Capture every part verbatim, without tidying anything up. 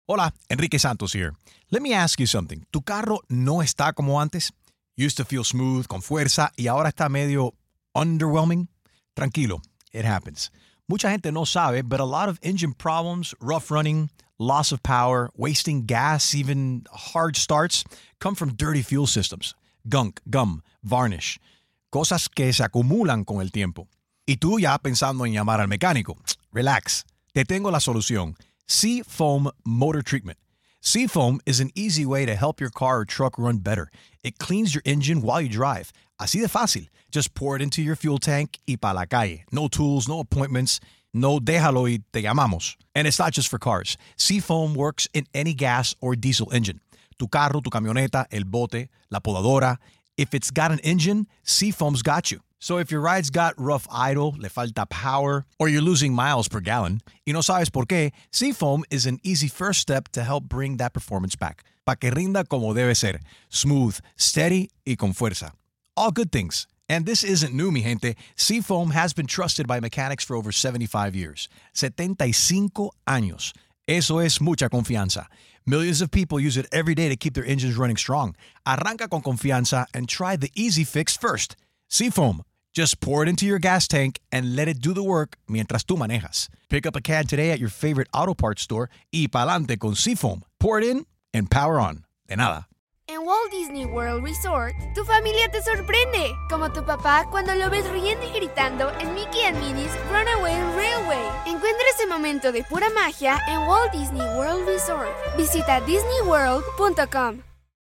Hola, Enrique Santos here. Let me ask you something. ¿Tu carro no está como antes? Used to feel smooth, con fuerza, y ahora está medio underwhelming? Tranquilo, it happens. Mucha gente no sabe, but a lot of engine problems, rough running, loss of power, wasting gas, even hard starts, come from dirty fuel systems. Gunk, gum, varnish. Cosas que se acumulan con el tiempo. Y tú ya pensando en llamar al mecánico. Relax. Te tengo la solución. Seafoam Motor Treatment. Seafoam is an easy way to help your car or truck run better. It cleans your engine while you drive. Así de fácil. Just pour it into your fuel tank y pa la calle. No tools, no appointments. No déjalo y te llamamos. And it's not just for cars. Seafoam works in any gas or diesel engine. Tu carro, tu camioneta, el bote, la podadora. If it's got an engine, Seafoam's got you. So if your ride's got rough idle, le falta power, or you're losing miles per gallon, y no sabes por qué, Seafoam is an easy first step to help bring that performance back. Pa' que rinda como debe ser. Smooth, steady, y con fuerza. All good things. And this isn't new, mi gente. Seafoam has been trusted by mechanics for over seventy-five years. setenta y cinco años. Eso es mucha confianza. Millions of people use it every day to keep their engines running strong. Arranca con confianza and try the easy fix first. Seafoam. Just pour it into your gas tank and let it do the work mientras tú manejas. Pick up a can today at your favorite auto parts store y pa'lante con Seafoam. Pour it in and power on. De nada. En Walt Disney World Resort, tu familia te sorprende, como tu papá cuando lo ves riendo y gritando en Mickey and Minnie's Runaway Railway. Encuentra ese momento de pura magia en Walt Disney World Resort. Visita disney world punto com.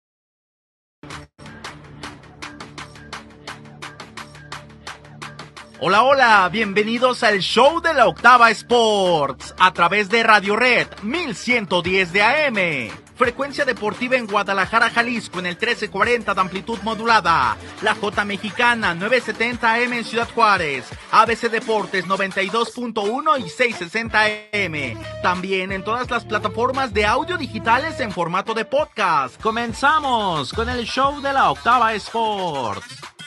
Hola, hola, bienvenidos al show de la Octava Sports a través de Radio Red mil ciento diez de A M. Frecuencia deportiva en Guadalajara, Jalisco en el trece cuarenta de amplitud modulada. La J Mexicana nueve setenta A M en Ciudad Juárez. A B C Deportes noventa y dos punto uno y seiscientos sesenta A M. También en todas las plataformas de audio digitales en formato de podcast. Comenzamos con el show de la Octava Sports.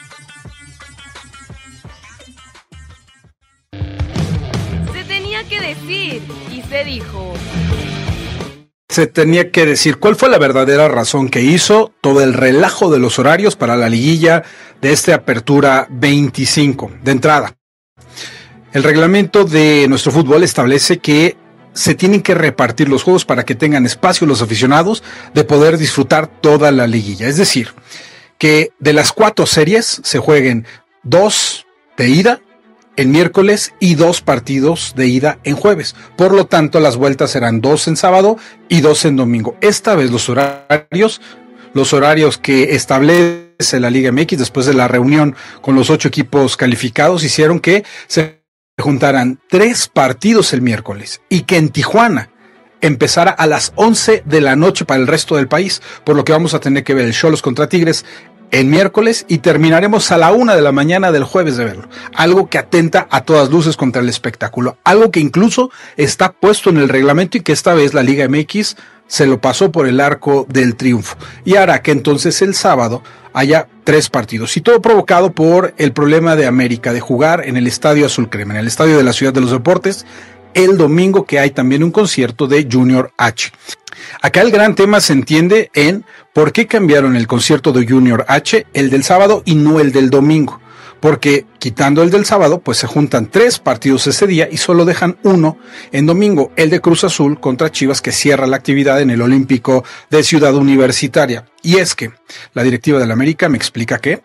Tenía que decir y se dijo. Se tenía que decir cuál fue la verdadera razón que hizo todo el relajo de los horarios para la liguilla de esta apertura veinticinco. De entrada, el reglamento de nuestro fútbol establece que se tienen que repartir los juegos para que tengan espacio los aficionados de poder disfrutar toda la liguilla. Es decir, que de las cuatro series se jueguen dos de ida en miércoles y dos partidos de ida en jueves. Por lo tanto, las vueltas serán dos en sábado y dos en domingo. Esta vez los horarios, los horarios que establece la Liga M X después de la reunión con los ocho equipos calificados hicieron que se juntaran tres partidos el miércoles y que en Tijuana empezara a las once de la noche para el resto del país, por lo que vamos a tener que ver el Xolos contra Tigres en miércoles y terminaremos a la una de la mañana del jueves de verlo. Algo que atenta a todas luces contra el espectáculo. Algo que incluso está puesto en el reglamento y que esta vez la Liga M X se lo pasó por el arco del triunfo. Y hará que entonces el sábado haya tres partidos. Y todo provocado por el problema de América de jugar en el Estadio Azul Crema, en el Estadio de la Ciudad de los Deportes, el domingo, que hay también un concierto de Junior H. Acá el gran tema se entiende en por qué cambiaron el concierto de Junior H, el del sábado y no el del domingo. Porque quitando el del sábado, pues se juntan tres partidos ese día y solo dejan uno en domingo, el de Cruz Azul contra Chivas, que cierra la actividad en el Olímpico de Ciudad Universitaria. Y es que la directiva del América me explica que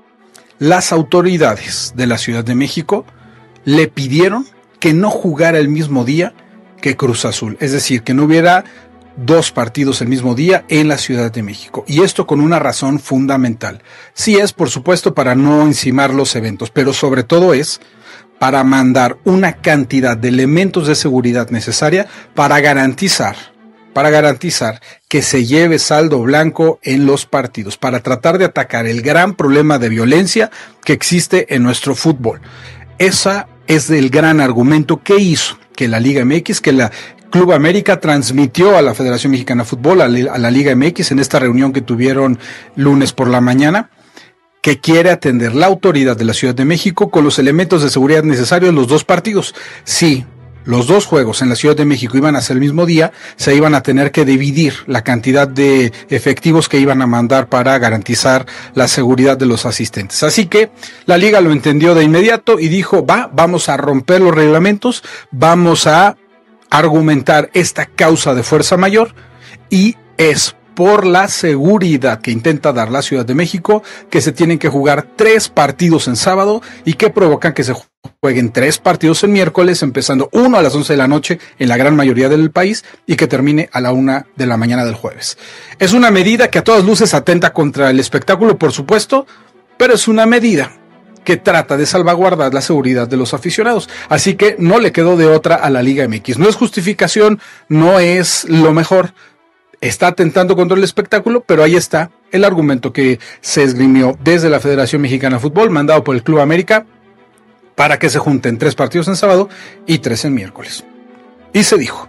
las autoridades de la Ciudad de México le pidieron que no jugara el mismo día que Cruz Azul, es decir, que no hubiera dos partidos el mismo día en la Ciudad de México, y esto con una razón fundamental. Sí es, por supuesto, para no encimar los eventos, pero sobre todo es para mandar una cantidad de elementos de seguridad necesaria para garantizar, para garantizar que se lleve saldo blanco en los partidos, para tratar de atacar el gran problema de violencia que existe en nuestro fútbol. Esa es el gran argumento que hizo que la Liga M X, que la Club América transmitió a la Federación Mexicana de Fútbol, a la Liga M X, en esta reunión que tuvieron lunes por la mañana, que quiere atender la autoridad de la Ciudad de México con los elementos de seguridad necesarios en los dos partidos. Sí, los dos juegos en la Ciudad de México iban a ser el mismo día, se iban a tener que dividir la cantidad de efectivos que iban a mandar para garantizar la seguridad de los asistentes. Así que la liga lo entendió de inmediato y dijo, va, vamos a romper los reglamentos, vamos a argumentar esta causa de fuerza mayor, y es por la seguridad que intenta dar la Ciudad de México que se tienen que jugar tres partidos en sábado y que provocan que se jueguen tres partidos en miércoles, empezando uno a las once de la noche en la gran mayoría del país y que termine a la una de la mañana del jueves. Es una medida que a todas luces atenta contra el espectáculo, por supuesto, pero es una medida que trata de salvaguardar la seguridad de los aficionados. Así que no le quedó de otra a la Liga M X. No es justificación, no es lo mejor. Está atentando contra el espectáculo, pero ahí está el argumento que se esgrimió desde la Federación Mexicana de Fútbol, mandado por el Club América, para que se junten tres partidos en sábado y tres en miércoles. Y se dijo.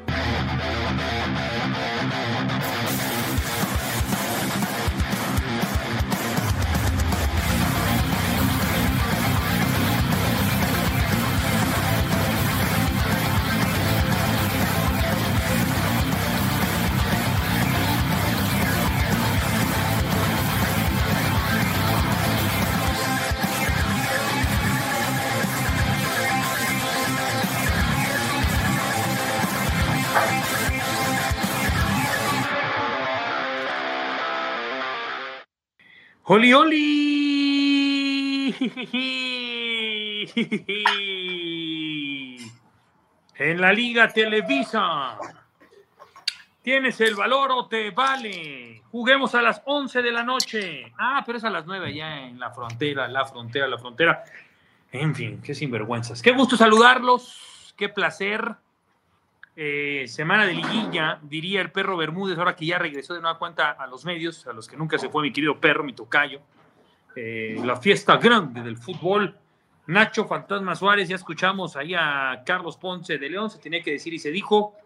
¡Oli, oli! En la Liga Televisa. ¿Tienes el valor o te vale? Juguemos a las once de la noche. Ah, pero es a las nueve ya en la frontera, la frontera, la frontera. En fin, qué sinvergüenzas. Qué gusto saludarlos. Qué placer. Eh, semana de liguilla, diría el perro Bermúdez, ahora que ya regresó de nueva cuenta a los medios, a los que nunca se fue mi querido perro, mi tocayo. Eh, la fiesta grande del fútbol. Nacho Fantasma Suárez, ya escuchamos ahí a Carlos Ponce de León, se tenía que decir y se dijo.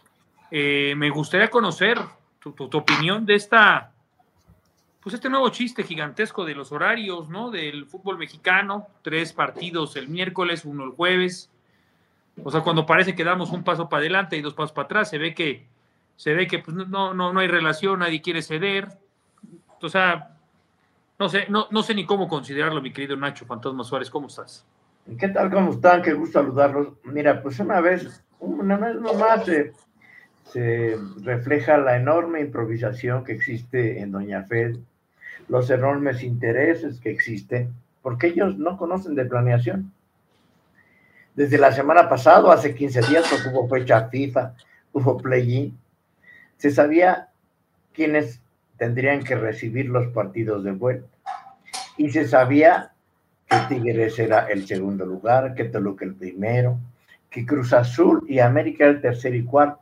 Eh, me gustaría conocer tu, tu, tu opinión de esta, pues este nuevo chiste gigantesco de los horarios, ¿no? Del fútbol mexicano, tres partidos el miércoles, uno el jueves. O sea, cuando parece que damos un paso para adelante y dos pasos para atrás, se ve que, se ve que pues, no, no, no hay relación, nadie quiere ceder. O sea, no sé, no, no sé ni cómo considerarlo, mi querido Nacho Fantasma Suárez. ¿Cómo estás? ¿Qué tal? ¿Cómo están? Qué gusto saludarlos. Mira, pues una vez, una vez nomás se, se refleja la enorme improvisación que existe en Doña Fed, los enormes intereses que existen, porque ellos no conocen de planeación. Desde la semana pasada, hace quince días, porque hubo fecha FIFA, hubo play-in, se sabía quiénes tendrían que recibir los partidos de vuelta. Y se sabía que Tigres era el segundo lugar, que Toluca el primero, que Cruz Azul y América el tercer y cuarto,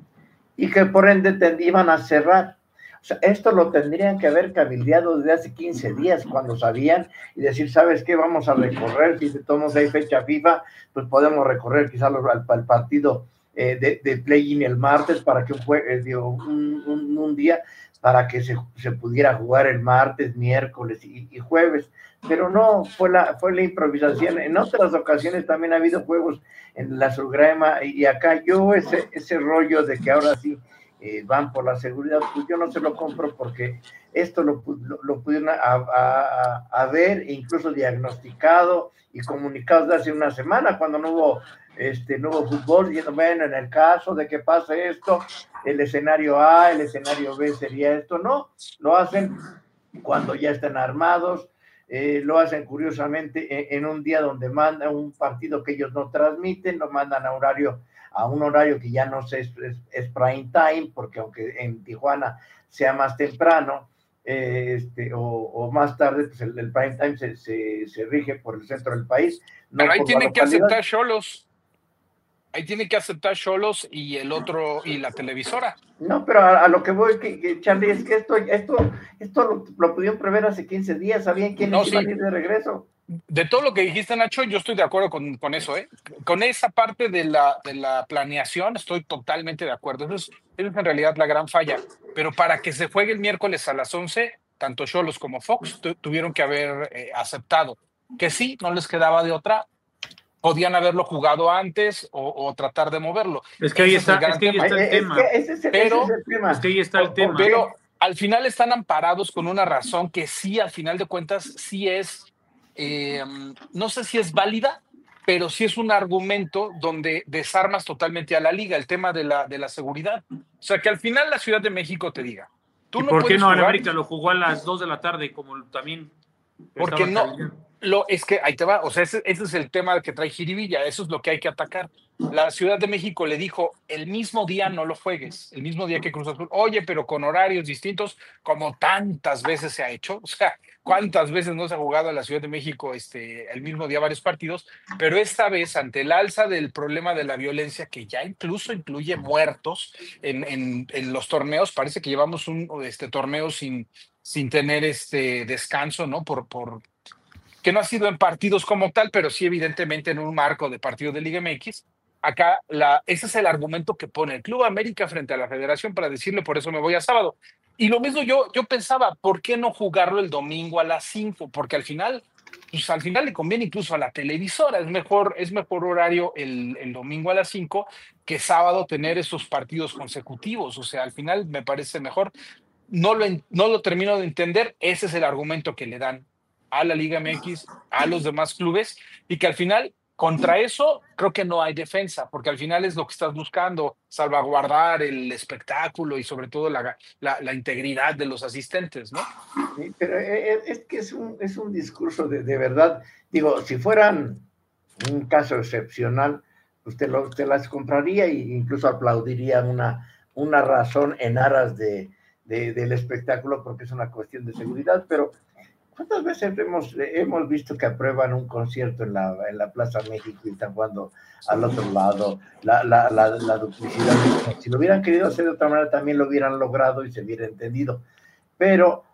y que por ende iban a cerrar. O sea, esto lo tendrían que haber cabildeado desde hace quince días, cuando sabían, y decir, ¿sabes qué? Vamos a recorrer, si tomamos ahí fecha FIFA, pues podemos recorrer quizás al, al partido eh, de, de play-in el martes, para que eh, digo, un, un, un día, para que se, se pudiera jugar el martes, miércoles y, y jueves. Pero no, fue la, fue la improvisación. En otras ocasiones también ha habido juegos en la Sulgrema, y, y acá yo ese, ese rollo de que ahora sí Eh, van por la seguridad, pues yo no se lo compro, porque esto lo, lo, lo pudieron haber e incluso diagnosticado y comunicado desde hace una semana, cuando no hubo, este, no hubo fútbol, diciendo, bueno, en el caso de que pase esto, el escenario A, el escenario B sería esto. No, lo hacen cuando ya están armados, eh, lo hacen curiosamente en, en un día donde mandan un partido que ellos no transmiten, lo mandan a horario a un horario que ya no sé, es, es, es prime time, porque aunque en Tijuana sea más temprano eh, este, o, o más tarde, pues el, el prime time se, se, se rige por el centro del país. No. Pero ahí tienen que aceptar Xolos, ahí tienen que aceptar Xolos y el otro, y la televisora. No, pero a, a lo que voy, que, que, Charlie, es que esto, esto, esto lo, lo pudieron prever hace quince días, sabían quiénes no, iban sí. a ir de regreso. De todo lo que dijiste, Nacho, yo estoy de acuerdo con, con eso, ¿eh? Con esa parte de la, de la planeación estoy totalmente de acuerdo. Eso es, eso es en realidad la gran falla. Pero para que se juegue el miércoles a las once, tanto Xolos como Fox tu, tuvieron que haber eh, aceptado que sí, no les quedaba de otra. podían haberlo jugado antes o, o tratar de moverlo. Es que ahí Ese es el está, gran es que ahí tema. está el Es tema. que ese es el, Pero- ese es el tema. Es que ahí está el Por- tema. Pero al final están amparados con una razón que sí, al final de cuentas, sí es, eh, no sé si es válida, pero sí es un argumento donde desarmas totalmente a la liga, el tema de la, de la seguridad. O sea, que al final la Ciudad de México te diga, tú ¿Y no por qué puedes no en jugar América lo jugó a las dos de la tarde, como también porque estaba no, caliente? lo, es que ahí te va, o sea, ese, ese es el tema que trae Jiribilla, eso es lo que hay que atacar. La Ciudad de México le dijo, el mismo día no lo juegues, el mismo día que Cruz Azul, oye, pero con horarios distintos, como tantas veces se ha hecho, o sea, cuántas veces no se ha jugado en la Ciudad de México este, el mismo día varios partidos, pero esta vez, ante el alza del problema de la violencia, que ya incluso incluye muertos en, en, en los torneos, parece que llevamos un este, torneo sin, sin tener este descanso, ¿no? Por, por, que no ha sido en partidos como tal, pero sí evidentemente en un marco de partido de Liga M X. Acá, la, ese es el argumento que pone el Club América frente a la Federación para decirle, por eso me voy a sábado. Y lo mismo yo, yo pensaba, ¿por qué no jugarlo el domingo a las cinco? Porque al final, pues al final le conviene incluso a la televisora, es mejor, es mejor horario el, el domingo a las cinco que sábado tener esos partidos consecutivos. O sea, al final me parece mejor. No lo, en- no lo termino de entender, ese es el argumento que le dan a la Liga M X, a los demás clubes, y que al final, contra eso, creo que no hay defensa, porque al final es lo que estás buscando, salvaguardar el espectáculo y sobre todo la, la, la integridad de los asistentes, ¿no? Sí, pero eh, eh, es que es un, es un discurso de, de verdad. Digo, si fueran un caso excepcional, usted, lo, usted las compraría e incluso aplaudiría una, una razón en aras de, de, del espectáculo porque es una cuestión de seguridad, pero ¿cuántas veces hemos, hemos visto que aprueban un concierto en la, en la Plaza México y están jugando al otro lado? La, la, la, la duplicidad. Si lo hubieran querido hacer de otra manera, también lo hubieran logrado y se hubiera entendido. Pero,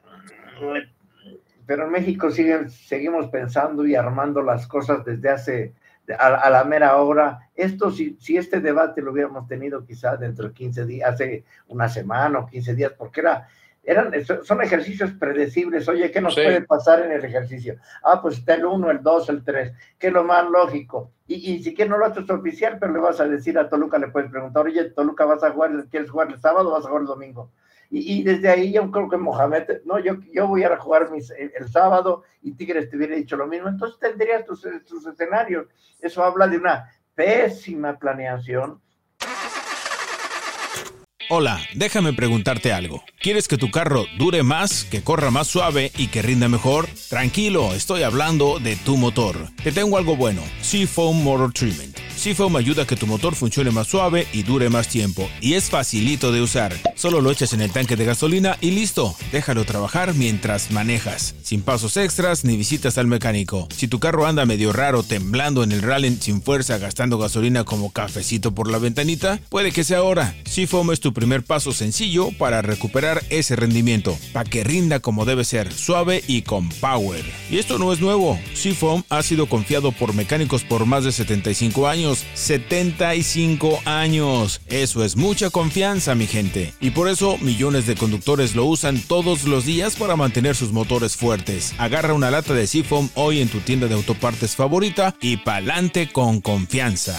pero en México siguen, seguimos pensando y armando las cosas desde hace, a, a la mera hora. Esto, si, si este debate lo hubiéramos tenido quizás dentro de quince días, hace una semana o quince días, porque era... Eran, son ejercicios predecibles. Oye, ¿qué nos Sí. puede pasar en el ejercicio? Ah, pues está el uno, el dos, el tres, que es lo más lógico. Y, y si quieres no lo haces oficial, pero le vas a decir a Toluca, le puedes preguntar, oye, Toluca, ¿vas a jugar, quieres jugar el sábado o vas a jugar el domingo? Y, y desde ahí yo creo que Mohamed, no, yo, yo voy a jugar mis, el, el sábado y Tigres te hubiera dicho lo mismo. Entonces tendrías tus, tus escenarios. Eso habla de una pésima planeación. Hola, déjame preguntarte algo. ¿Quieres que tu carro dure más, que corra más suave y que rinda mejor? Tranquilo, estoy hablando de tu motor. Te tengo algo bueno, Seafoam Motor Treatment. Seafoam ayuda a que tu motor funcione más suave y dure más tiempo. Y es facilito de usar. Solo lo echas en el tanque de gasolina y listo. Déjalo trabajar mientras manejas. Sin pasos extras ni visitas al mecánico. Si tu carro anda medio raro, temblando en el rally sin fuerza, gastando gasolina como cafecito por la ventanita, puede que sea ahora. Seafoam es tu primer paso sencillo para recuperar ese rendimiento, para que rinda como debe ser, suave y con power. Y esto no es nuevo. Seafoam ha sido confiado por mecánicos por más de setenta y cinco años. setenta y cinco años. Eso es mucha confianza, mi gente. Y por eso millones de conductores lo usan todos los días para mantener sus motores fuertes. Agarra una lata de Seafoam hoy en tu tienda de autopartes favorita y pa'lante con confianza.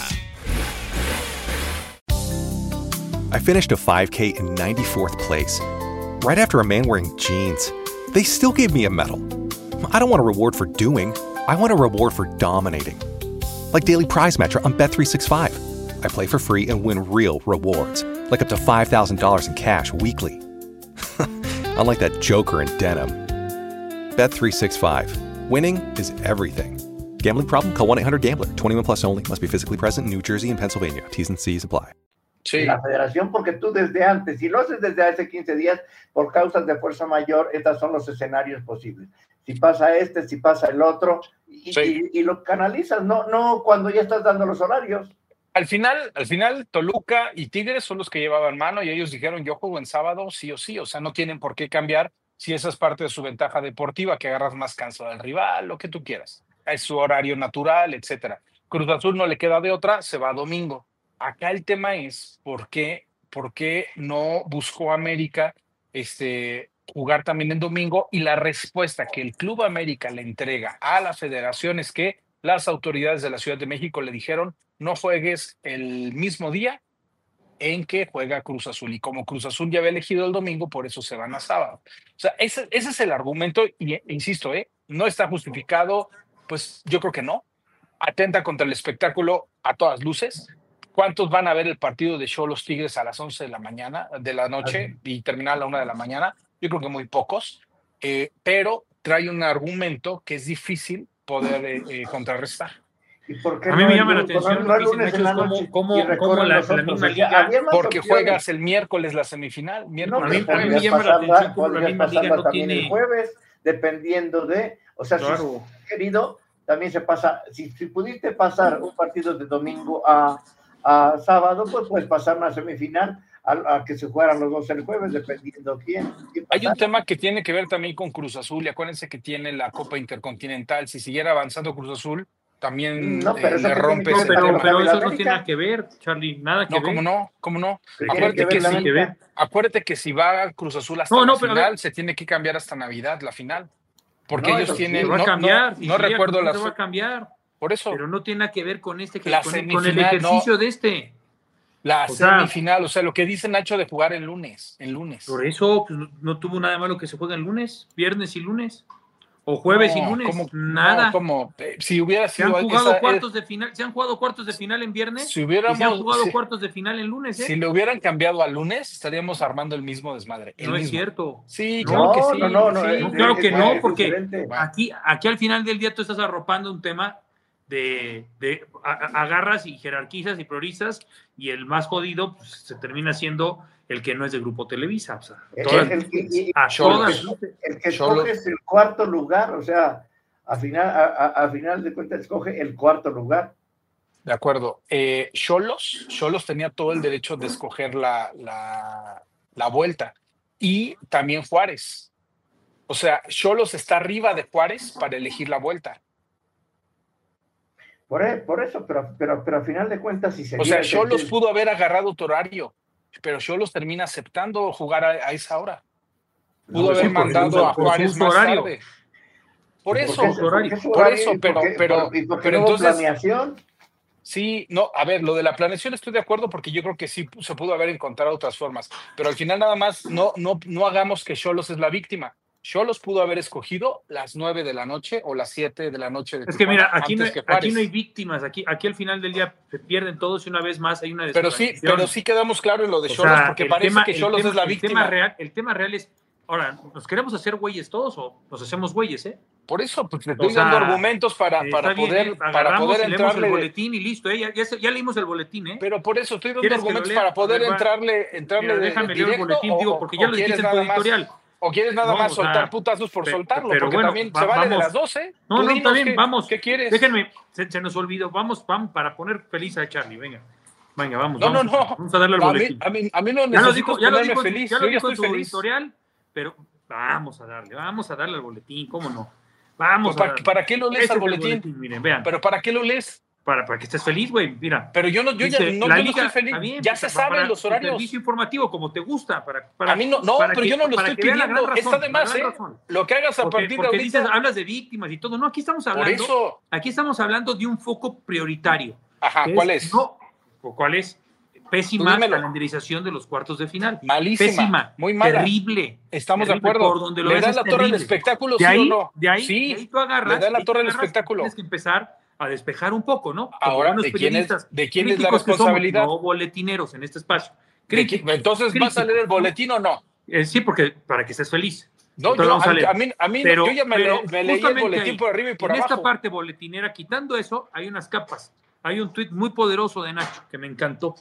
I finished a five K in ninety-fourth place, right after a man wearing jeans. They still gave me a medal. I don't want a reward for doing, I want a reward for dominating. Like Daily Prize Match on Bet three sixty-five. I play for free and win real rewards, like up to five thousand dollars in cash weekly. Unlike that joker in denim. Bet three sixty-five. Winning is everything. Gambling problem? Call one eight hundred gambler. twenty-one plus only. Must be physically present in New Jersey and Pennsylvania. T's and C's apply. Sí. La federación, porque tú desde antes, si lo haces desde hace quince días, por causas de fuerza mayor, estos son los escenarios posibles. Si pasa este, si pasa el otro, y, Sí. y, y lo canalizas, no, no cuando ya estás dando los horarios. Al final, al final, Toluca y Tigres son los que llevaban mano y ellos dijeron, yo juego en sábado sí o sí, o sea, no tienen por qué cambiar si esa es parte de su ventaja deportiva, que agarras más cansado al rival, lo que tú quieras. Es su horario natural, etcétera. Cruz Azul no le queda de otra, se va a domingo. Acá el tema es por qué, por qué no buscó América este, jugar también en domingo, y la respuesta que el Club América le entrega a la federación es que las autoridades de la Ciudad de México le dijeron, no juegues el mismo día en que juega Cruz Azul. Y como Cruz Azul ya había elegido el domingo, por eso se van a sábado. O sea, ese, ese es el argumento, y e, insisto, ¿eh? No está justificado, pues yo creo que no. Atenta contra el espectáculo a todas luces. ¿Cuántos van a ver el partido de Xolos Tigres a las once de la mañana, de la noche, y terminar a la una de la mañana? Yo creo que muy pocos, eh, pero trae un argumento que es difícil poder eh, eh, contrarrestar. ¿Y por qué a mí no me el llama la lunes- atención no lo el que dicen lunes en la muchos, noche cómo, y cómo, recorren cómo la, los la otros? misma O sea, liga. había más Porque opciones. juegas el miércoles la semifinal, No, miércoles a mí- pero a mí me podrías llama la pasarla, atención cómo la podrías misma liga pasarla no también tiene- el jueves, dependiendo de, o sea, Claro. si es querido, también se pasa, si, si pudiste pasar un partido de domingo a, a sábado, pues puedes pasar una semifinal a, a que se jugaran los dos el jueves, dependiendo quién. quién Hay un pasara. tema que tiene que ver también con Cruz Azul, y acuérdense que tiene la Copa Intercontinental. Si siguiera avanzando Cruz Azul, también No, pero eh, eso le que rompes tiene No, el que ver pero, tema. pero con la eso no América. tiene nada que ver, Charlie, nada que No, ver. cómo no, cómo no. ¿Qué tiene Acuérdate que ver que, la si, América? acuérdate que si va Cruz Azul hasta No, la no, pero a final, ver. se tiene que cambiar hasta Navidad, la final. Porque No, ellos eso sí. tienen, Se va a no, cambiar. no, si no llega recuerdo Cruz Azul, las, se va a cambiar. por eso, Pero no tiene nada que ver con este, que, La con, con el semifinal, ejercicio de este. la o sea- semifinal, o sea, lo que dice Nacho de jugar el lunes, el lunes. Por eso pues, no, no tuvo nada malo que se juegue el lunes, viernes y lunes. O jueves y No, lunes. ¿cómo? Nada. No, ¿cómo? Eh, Si hubiera Se han sido jugado esa- cuartos de final, se han jugado cuartos de final en viernes Si y hubiéramos- se han jugado si- cuartos de final en lunes, ¿eh? Si le hubieran cambiado al lunes, estaríamos armando el mismo desmadre. El no es mismo. cierto. Sí, No, claro que no, sí. no, no, no, sí. es- No, claro que es- no, es porque diferente. aquí, aquí al final del día tú estás arropando un tema de, de a- a- agarras y jerarquizas y priorizas, y el más jodido pues, se termina siendo el que no es de Grupo Televisa. O sea, El- todas- el que- y- a Xolos. todas. El que Solo- escoge es el cuarto lugar, o sea, a final, a, a- a final de cuentas escoge el cuarto lugar. De acuerdo. Eh, Xolos, Xolos tenía todo el derecho de escoger la, la, la vuelta. Y también Juárez. O sea, Xolos está arriba de Juárez para elegir la vuelta. Por, e- por eso, pero, pero, pero a final de cuentas, si se O sea, diera que- Xolos pudo haber agarrado tu horario, pero Xolos termina aceptando jugar a, a esa hora. Pudo No, haber sí, por mandado su- a por Juárez su más horario. tarde. Por ¿por eso, qué- por qué su por horario? eso, ¿Y pero, por qué- pero, por- y por qué pero no hubo entonces, planeación? sí, no, a ver, lo de la planeación estoy de acuerdo porque yo creo que sí se pudo haber encontrado otras formas, pero al final nada más no, no, no hagamos que Xolos es la víctima. Xolos pudo haber escogido las nueve de la noche o las siete de la noche de Es que mira, Tijuana aquí no, antes hay, que Juárez. aquí no hay víctimas, aquí, aquí al final del día se pierden todos y una vez más hay una Pero sí, desorganización. pero sí quedamos claro en lo de O Xolos sea, porque el parece tema- que el Xolos tema- es la el víctima. Tema real, el tema real es, ahora, ¿nos queremos hacer güeyes todos o nos hacemos güeyes, eh? Por eso, pues te O estoy sea, dando argumentos para, Eh, para está bien, poder, eh, para agarramos poder y leemos el entrarle. boletín y listo, eh, ya, ya, se- ya leímos el boletín, ¿eh? Pero por eso estoy dando ¿Quieres que lo argumentos lea? para poder A ver, va. entrarle, entrarle Mira, de- déjame de leer el directo, boletín, o- digo, porque o ya lo quieres dijiste en tu nada más- editorial. O quieres nada No, más o sea, soltar putazos por pe- soltarlo, pero porque bueno, también va- se vale de vamos. las dos, ¿eh? No, Tú no, dinos está bien, qué- vamos. ¿Qué quieres? Déjenme, se, se nos olvidó, vamos, vamos para poner feliz a Charlie, venga. Venga, vamos, No, no, vamos, no. vamos a darle al A boletín. mí, a mí, a mí no Ya lo necesito dijo, ya lo ponerme dijo, en su- feliz, ya lo yo ya dijo en estoy su feliz. editorial, pero vamos a darle, vamos a darle al boletín, ¿cómo no? Vamos ¿Para, a darle. para qué lo lees Este al es el boletín? Miren, vean, ¿Pero para qué lo lees? para, para que estés feliz, güey, mira. Pero yo no, yo ya Dice, no, la yo no liga, estoy feliz. está bien, ya pues, se para- saben para los tu horarios. servicio informativo, como te gusta. Para, para, A mí no, no, para pero que- yo no lo para estoy que vean la pidiendo. gran Está razón, de la más, gran ¿eh? razón. Lo que hagas a Porque, partir de porque ahorita. dices, hablas de víctimas y todo. No, aquí estamos Por hablando. eso. Aquí estamos hablando de un foco prioritario. Ajá, que ¿cuál es? No, ¿cuál es? Pésima Tú dímelo. calendarización de los cuartos de final. Malísima, Pésima. muy mala. Terrible. Estamos de terrible, acuerdo. Por donde lo ¿Le ves da es la torre al terrible. espectáculo, de sí ahí, o no? De ahí, Sí. de ahí tú agarras. Le da la de ahí torre al tú agarras, espectáculo. Tienes que empezar a despejar un poco, ¿no? Como Ahora, buenos ¿de quién es- periodistas, de quién es la críticos que somos, responsabilidad? no boletineros en este espacio. ¿De qué- Críticos, Entonces, ¿vas a críticos, leer el ¿no? boletín o no? Eh, sí, porque para que estés feliz. No, Entonces yo, vamos a a, leer. a mí, a mí Pero- yo ya me, pero le- me leí el justamente boletín ahí, por arriba y por en abajo. esta parte boletinera, quitando eso, hay unas capas. Hay un tuit muy poderoso de Nacho que me encantó,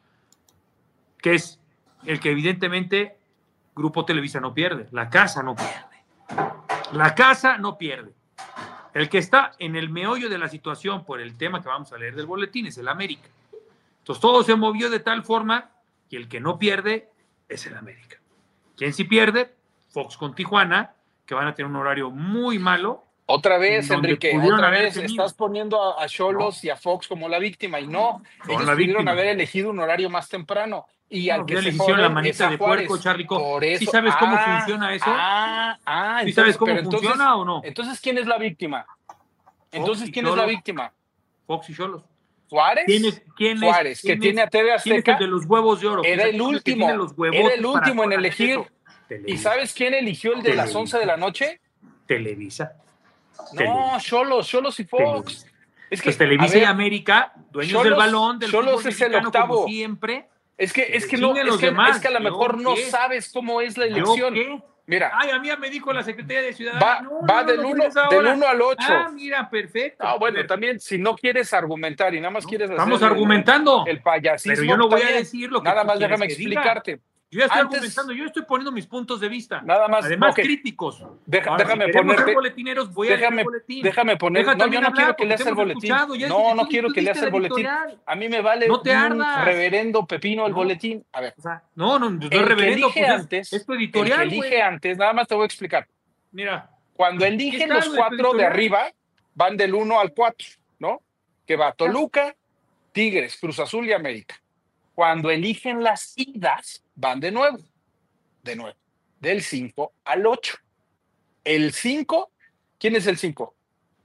que es el que evidentemente Grupo Televisa no pierde, la casa no pierde. La casa no pierde. El que está en el meollo de la situación por el tema que vamos a leer del boletín es el América. Entonces todo se movió de tal forma que el que no pierde es el América. ¿Quién sí pierde? Fox con Tijuana, que van a tener un horario muy malo. Otra vez, donde Enrique, pudieron otra haber vez tenido. estás poniendo a Xolos y a Fox como la víctima y no, Son ellos la pudieron víctima. haber elegido un horario más temprano y al No, que ya se les hicieron la joden manita es a de Juárez. puerco, Charlico. Por ¿Sí eso, sabes cómo ah, funciona eso? Ah, ah, ¿Sí entonces, sabes cómo pero entonces- funciona o no? Entonces, ¿quién es la víctima? Entonces, Fox ¿quién y es la Xolos. víctima? Fox y Xolos. ¿Suárez? ¿Quién es, quién Suárez, es, que quién tiene es, a T V ¿quién es el Azteca. de los huevos de oro? Era ¿Quién el es que último, tiene los era huevotes el para último en hacer elegir. eso? ¿Y Televisa. sabes quién eligió el de las once de la noche? Televisa. No, Xolos, Xolos y Fox. Es que, pues Televisa a ver, y América, dueños Xolos- del balón, del Xolos fútbol es el mexicano, octavo. como siempre. Es que, Que es se que no, chinguen es los que, demás. es que a lo ¿Yo mejor no qué? sabes cómo es la ¿Yo elección. qué? Mira, Ay, a mí ya me dijo la Secretaría de Ciudadana. va, no, va no, del no, uno, pues del ahora. uno al ocho. Ah, mira, perfecto. Ah, A bueno, ver, también si no quieres argumentar y nada más no, quieres estamos hacer el- argumentando. el, payasismo, Pero yo no voy también. a decir lo que Nada tú más quieres déjame que diga. explicarte. Yo ya estoy Antes- argumentando, yo estoy poniendo mis puntos de vista. Nada más, Además, ok. críticos. Deja- Ahora, déjame si queremos ponerte- ser boletineros, voy a leer Déjame, el boletín. déjame poner. Deja No, yo también no hablar, quiero que porque leas te el hemos boletín. escuchado, ya No, desde que no tú- quiero tú que leas diste el la boletín. editorial. A mí me vale No te un ardas. reverendo pepino el No. boletín. A ver, O sea, no, no, no es el que reverendo, elige pues es- antes, es tu el que editorial, elige güey. antes, nada más te voy a explicar. Mira, Cuando aquí eligen está, los güey, tu cuatro de editorial. arriba, van del uno al cuatro, ¿no? Que va Toluca, Tigres, Cruz Azul y América. Cuando eligen las idas, van de nuevo, de nuevo, del cinco al ocho. El cinco, ¿quién es el cinco?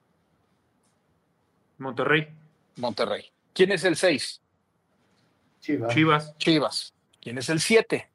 Monterrey, Monterrey. ¿Quién es el seis? Chivas, Chivas, Chivas. ¿Quién es el siete?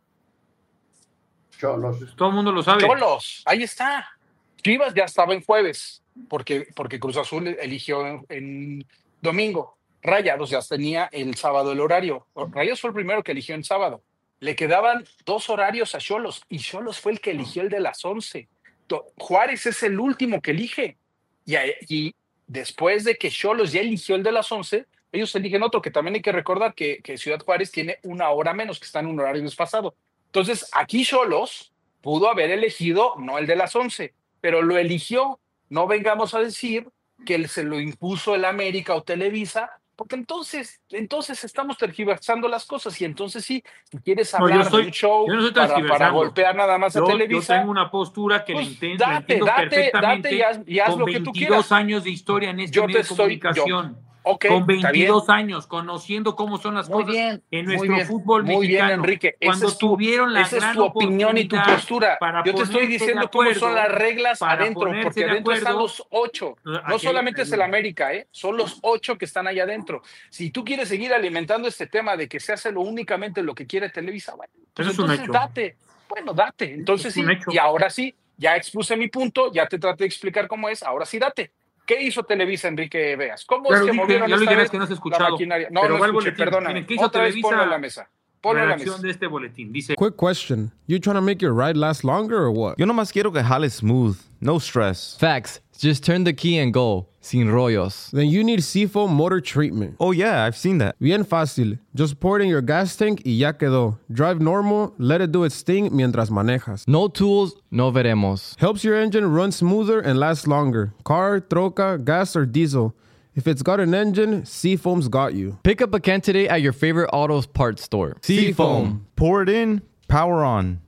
Cholos. pues todo el mundo lo sabe. Cholos. Ahí está. Chivas ya estaba en jueves, porque, porque Cruz Azul eligió en, en domingo. Rayados ya tenía el sábado el horario. Rayados fue el primero que eligió en sábado. Le quedaban dos horarios a Xolos y Xolos fue el que eligió el de las once. To- Juárez es el último que elige. Y, a- y después de que Xolos ya eligió el de las once, ellos eligen otro, que también hay que recordar que, que Ciudad Juárez tiene una hora menos, que está en un horario desfasado. Entonces, aquí Xolos pudo haber elegido no el de las once, pero lo eligió. No vengamos a decir que se lo impuso el América o Televisa, porque entonces, entonces estamos tergiversando las cosas y entonces sí, si quieres No, yo hablar estoy- de un show yo no estoy para, para tergiversando. golpear nada más a Yo, yo Televisa, tengo una postura que pues, le enten- la date, entiendo date, perfectamente. date y haz- y haz con lo que tú veintidós quieras. años de historia en este Yo te medio de estoy- comunicación. ok, con está bien. veintidós años, conociendo cómo son las Muy cosas bien, en muy nuestro bien, fútbol muy bien, mexicano. Enrique. Esa Cuando es tu- tuvieron la esa es gran tu opinión y tu oportunidad postura. para Yo te estoy ponerse diciendo de cómo acuerdo, son las reglas para adentro, ponerse porque de adentro están acuerdo. los ocho. No Aquí- solamente es el América, ¿eh? Son los ocho que están allá adentro. Si tú quieres seguir alimentando este tema de que se hace lo únicamente lo que quiere Televisa, bueno, pues Eso es un entonces hecho. date. Bueno, date. Entonces Es sí. un hecho. Y ahora sí, ya expuse mi punto, ya te traté de explicar cómo es, ahora sí date. ¿Qué hizo Televisa, Enrique Veas? ¿Cómo Ya es lo que dije, movieron ya lo esta dije, vez es que no has la escuchado. maquinaria? No, Pero no va el escuché, boletín. perdóname. Miren, ¿qué hizo Otra vez Televisa? ponlo en la mesa. Ponlo en la Redacción mesa. de este boletín. Dice, Quick question. You trying to make your ride last longer or what? Yo nomás quiero que jale smooth, no stress. Facts. Just turn the key and go. Sin rollos. Then you need Seafoam Motor Treatment. Oh yeah, I've seen that. Bien fácil. Just pour it in your gas tank y ya quedó. Drive normal, let it do its thing mientras manejas. No tools, no veremos. Helps your engine run smoother and last longer. Car, troca, gas, or diesel. If it's got an engine, Seafoam's got you. Pick up a can today at your favorite autos parts store. Seafoam. Pour it in, power on.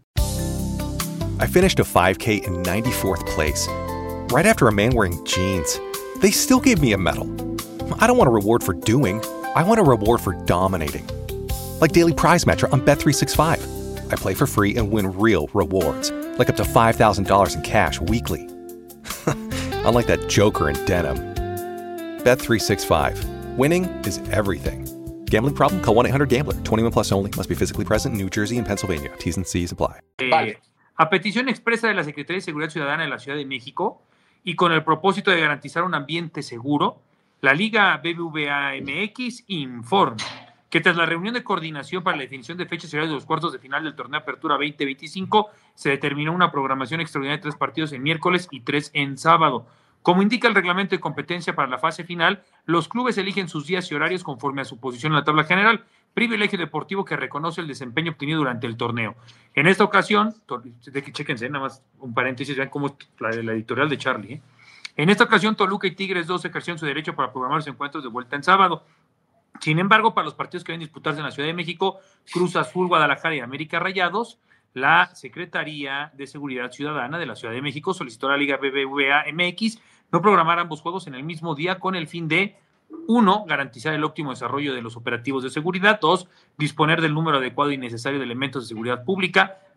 I finished a five K in ninety-fourth place, right after a man wearing jeans. They still gave me a medal. I don't want a reward for doing, I want a reward for dominating. Like Daily Prize Match on Bet three sixty-five. I play for free and win real rewards, like up to five thousand dollars in cash weekly. Unlike that joker in denim. Bet three sixty-five. Winning is everything. Gambling problem? Call one eight hundred gambler. twenty-one plus only. Must be physically present in New Jersey and Pennsylvania. T's and C's apply. eh, Vale. a petición expresa de la Secretaría de Seguridad Ciudadana de la Ciudad de México y con el propósito de garantizar un ambiente seguro, la Liga B B V A M X informa que tras la reunión de coordinación para la definición de fechas y horarios de los cuartos de final del torneo Apertura veinte veinticinco, se determinó una programación extraordinaria de tres partidos en miércoles y tres en sábado. Como indica el reglamento de competencia para la fase final, los clubes eligen sus días y horarios conforme a su posición en la tabla general, privilegio deportivo que reconoce el desempeño obtenido durante el torneo. En esta ocasión, to- chéquense, nada más un paréntesis, vean cómo es la, la editorial de Charlie, ¿eh? En esta ocasión, Toluca y Tigres dos ejercieron su derecho para programar sus encuentros de vuelta en sábado. Sin embargo, para los partidos que deben disputarse en la Ciudad de México, Cruz Azul, Guadalajara y América Rayados, la Secretaría de Seguridad Ciudadana de la Ciudad de México solicitó a la Liga B B V A M X no programar ambos juegos en el mismo día con el fin de, uno, garantizar el óptimo desarrollo de los operativos de seguridad, dos, disponer del número adecuado y necesario de elementos de seguridad pública,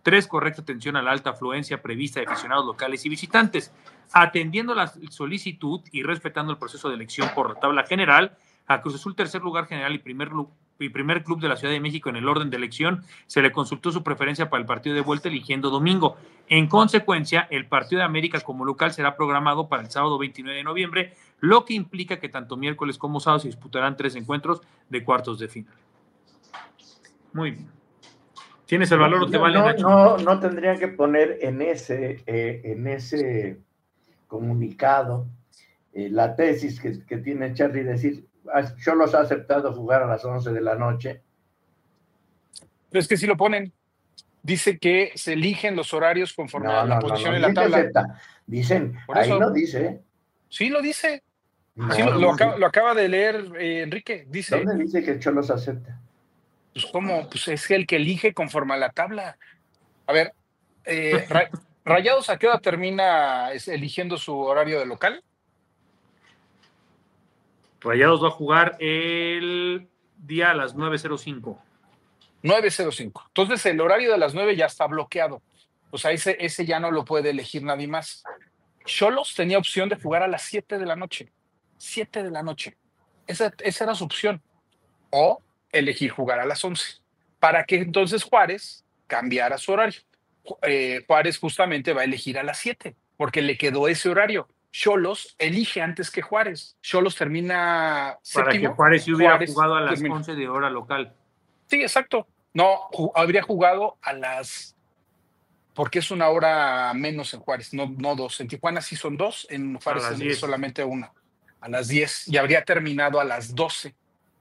Tres, correcta atención a la alta afluencia prevista de aficionados locales y visitantes. Atendiendo la solicitud y respetando el proceso de elección por la tabla general, a Cruz Azul, tercer lugar general y primer, y primer club de la Ciudad de México en el orden de elección, se le consultó su preferencia para el partido de vuelta eligiendo domingo. En consecuencia, el partido de América como local será programado para el sábado veintinueve de noviembre, lo que implica que tanto miércoles como sábado se disputarán tres encuentros de cuartos de final. Muy bien. ¿Tienes el valor o te no, vale, no, Nacho? No, no tendrían que poner en ese, eh, en ese comunicado eh, la tesis que, que tiene Charlie, decir, yo los he aceptado jugar a las once de la noche. Pero es que si lo ponen, dice que se eligen los horarios conforme no, a la no, posición no, en no, la tabla. Acepta. Dicen, Por ahí eso, no dice. Sí lo dice. No, sí, lo, no, lo, no. Acaba, lo acaba de leer eh, Enrique. Dice. ¿Dónde dice que Cholos acepta? Pues cómo, pues es el que elige conforme a la tabla. A ver, eh, Ra Rayados, ¿a qué hora termina eligiendo su horario de local? Rayados va a jugar el día a las nueve cero cinco. nueve cero cinco. Entonces el horario de las nueve ya está bloqueado. O sea, ese, ese ya no lo puede elegir nadie más. Xolos tenía opción de jugar a las siete de la noche. siete de la noche. Esa, esa era su opción. O elegir jugar a las once. Para que entonces Juárez cambiara su horario. Eh, Juárez justamente va a elegir a las siete, porque le quedó ese horario. Xolos elige antes que Juárez. Xolos termina séptimo. Para que Juárez sí hubiera Juárez jugado a las termina. once de hora local. Sí, exacto. No, ju habría jugado a las... Porque es una hora menos en Juárez, no, no dos. En Tijuana sí son dos, en Juárez es solamente una. A las diez. Y habría terminado a las doce.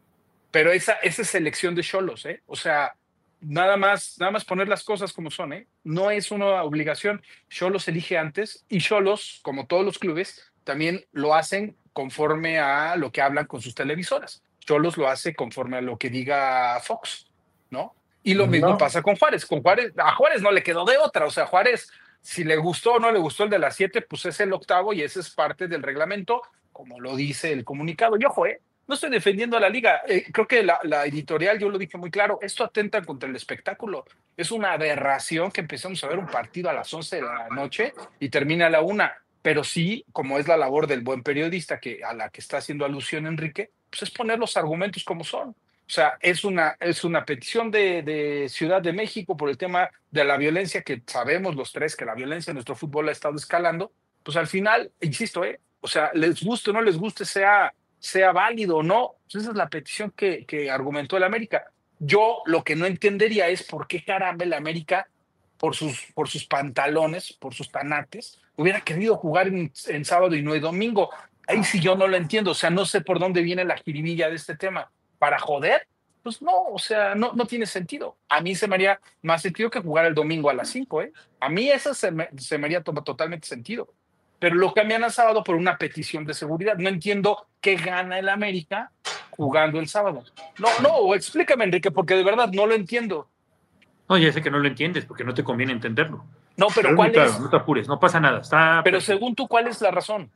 Pero esa, esa es elección de Xolos, ¿eh? O sea, nada más, nada más poner las cosas como son, ¿eh? No es una obligación. Xolos elige antes y Xolos, como todos los clubes, también lo hacen conforme a lo que hablan con sus televisoras. Xolos lo hace conforme a lo que diga Fox, ¿no? Y lo mismo no. pasa con Juárez. Con Juárez, a Juárez no le quedó de otra. O sea, Juárez, si le gustó o no le gustó el de las siete, pues es el octavo y ese es parte del reglamento, como lo dice el comunicado. Y ojo, ¿eh? No estoy defendiendo a la liga. Eh, creo que la, la editorial, yo lo dije muy claro, esto atenta contra el espectáculo. Es una aberración que empecemos a ver un partido a las once de la noche y termina a la una. Pero sí, como es la labor del buen periodista que, a la que está haciendo alusión Enrique, pues es poner los argumentos como son. O sea, es una, es una petición de, de Ciudad de México por el tema de la violencia, que sabemos los tres que la violencia en nuestro fútbol ha estado escalando. Pues al final, insisto, ¿eh? O sea, les guste o no les guste, sea... sea válido o no, pues esa es la petición que, que argumentó el América. Yo lo que no entendería es por qué caramba el América, por sus, por sus pantalones, por sus tanates, hubiera querido jugar en, en sábado y no en domingo. Ahí sí yo no lo entiendo, o sea, no sé por dónde viene la jiribilla de este tema. ¿Para joder? Pues no, o sea, no, no tiene sentido. A mí se me haría más sentido que jugar el domingo a las cinco, ¿eh? A mí eso se me, se me haría to totalmente sentido. Pero lo cambian a sábado por una petición de seguridad. No entiendo qué gana el América jugando el sábado. No, no, explícame, Enrique, porque de verdad no lo entiendo. No, ya sé que no lo entiendes, porque no te conviene entenderlo. No, pero, pero ¿cuál claro, es? No te apures, no pasa nada. Está pero perfecto. Según tú, ¿cuál es la razón?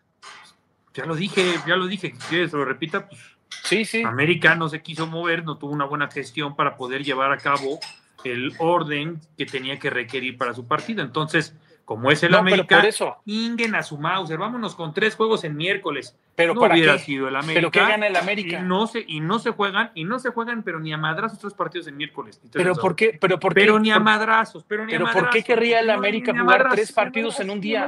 Ya lo dije, ya lo dije. Si quieres, lo repita, pues. Sí, sí. América no se quiso mover, no tuvo una buena gestión para poder llevar a cabo el orden que tenía que requerir para su partido. Entonces, como es el no, América, por eso. inguen a su Mauser, vámonos con tres juegos en miércoles. Pero no ¿para hubiera qué? sido el América. ¿Pero qué gana el América? Y no se, y no se juegan, y no se juegan, pero ni a madrazos tres partidos en miércoles. Pero ¿por qué? Pero, ¿por qué? pero ni a por... madrazos, pero ni pero a madrazos. ¿por qué querría el América no, jugar madrazos, tres partidos en un día?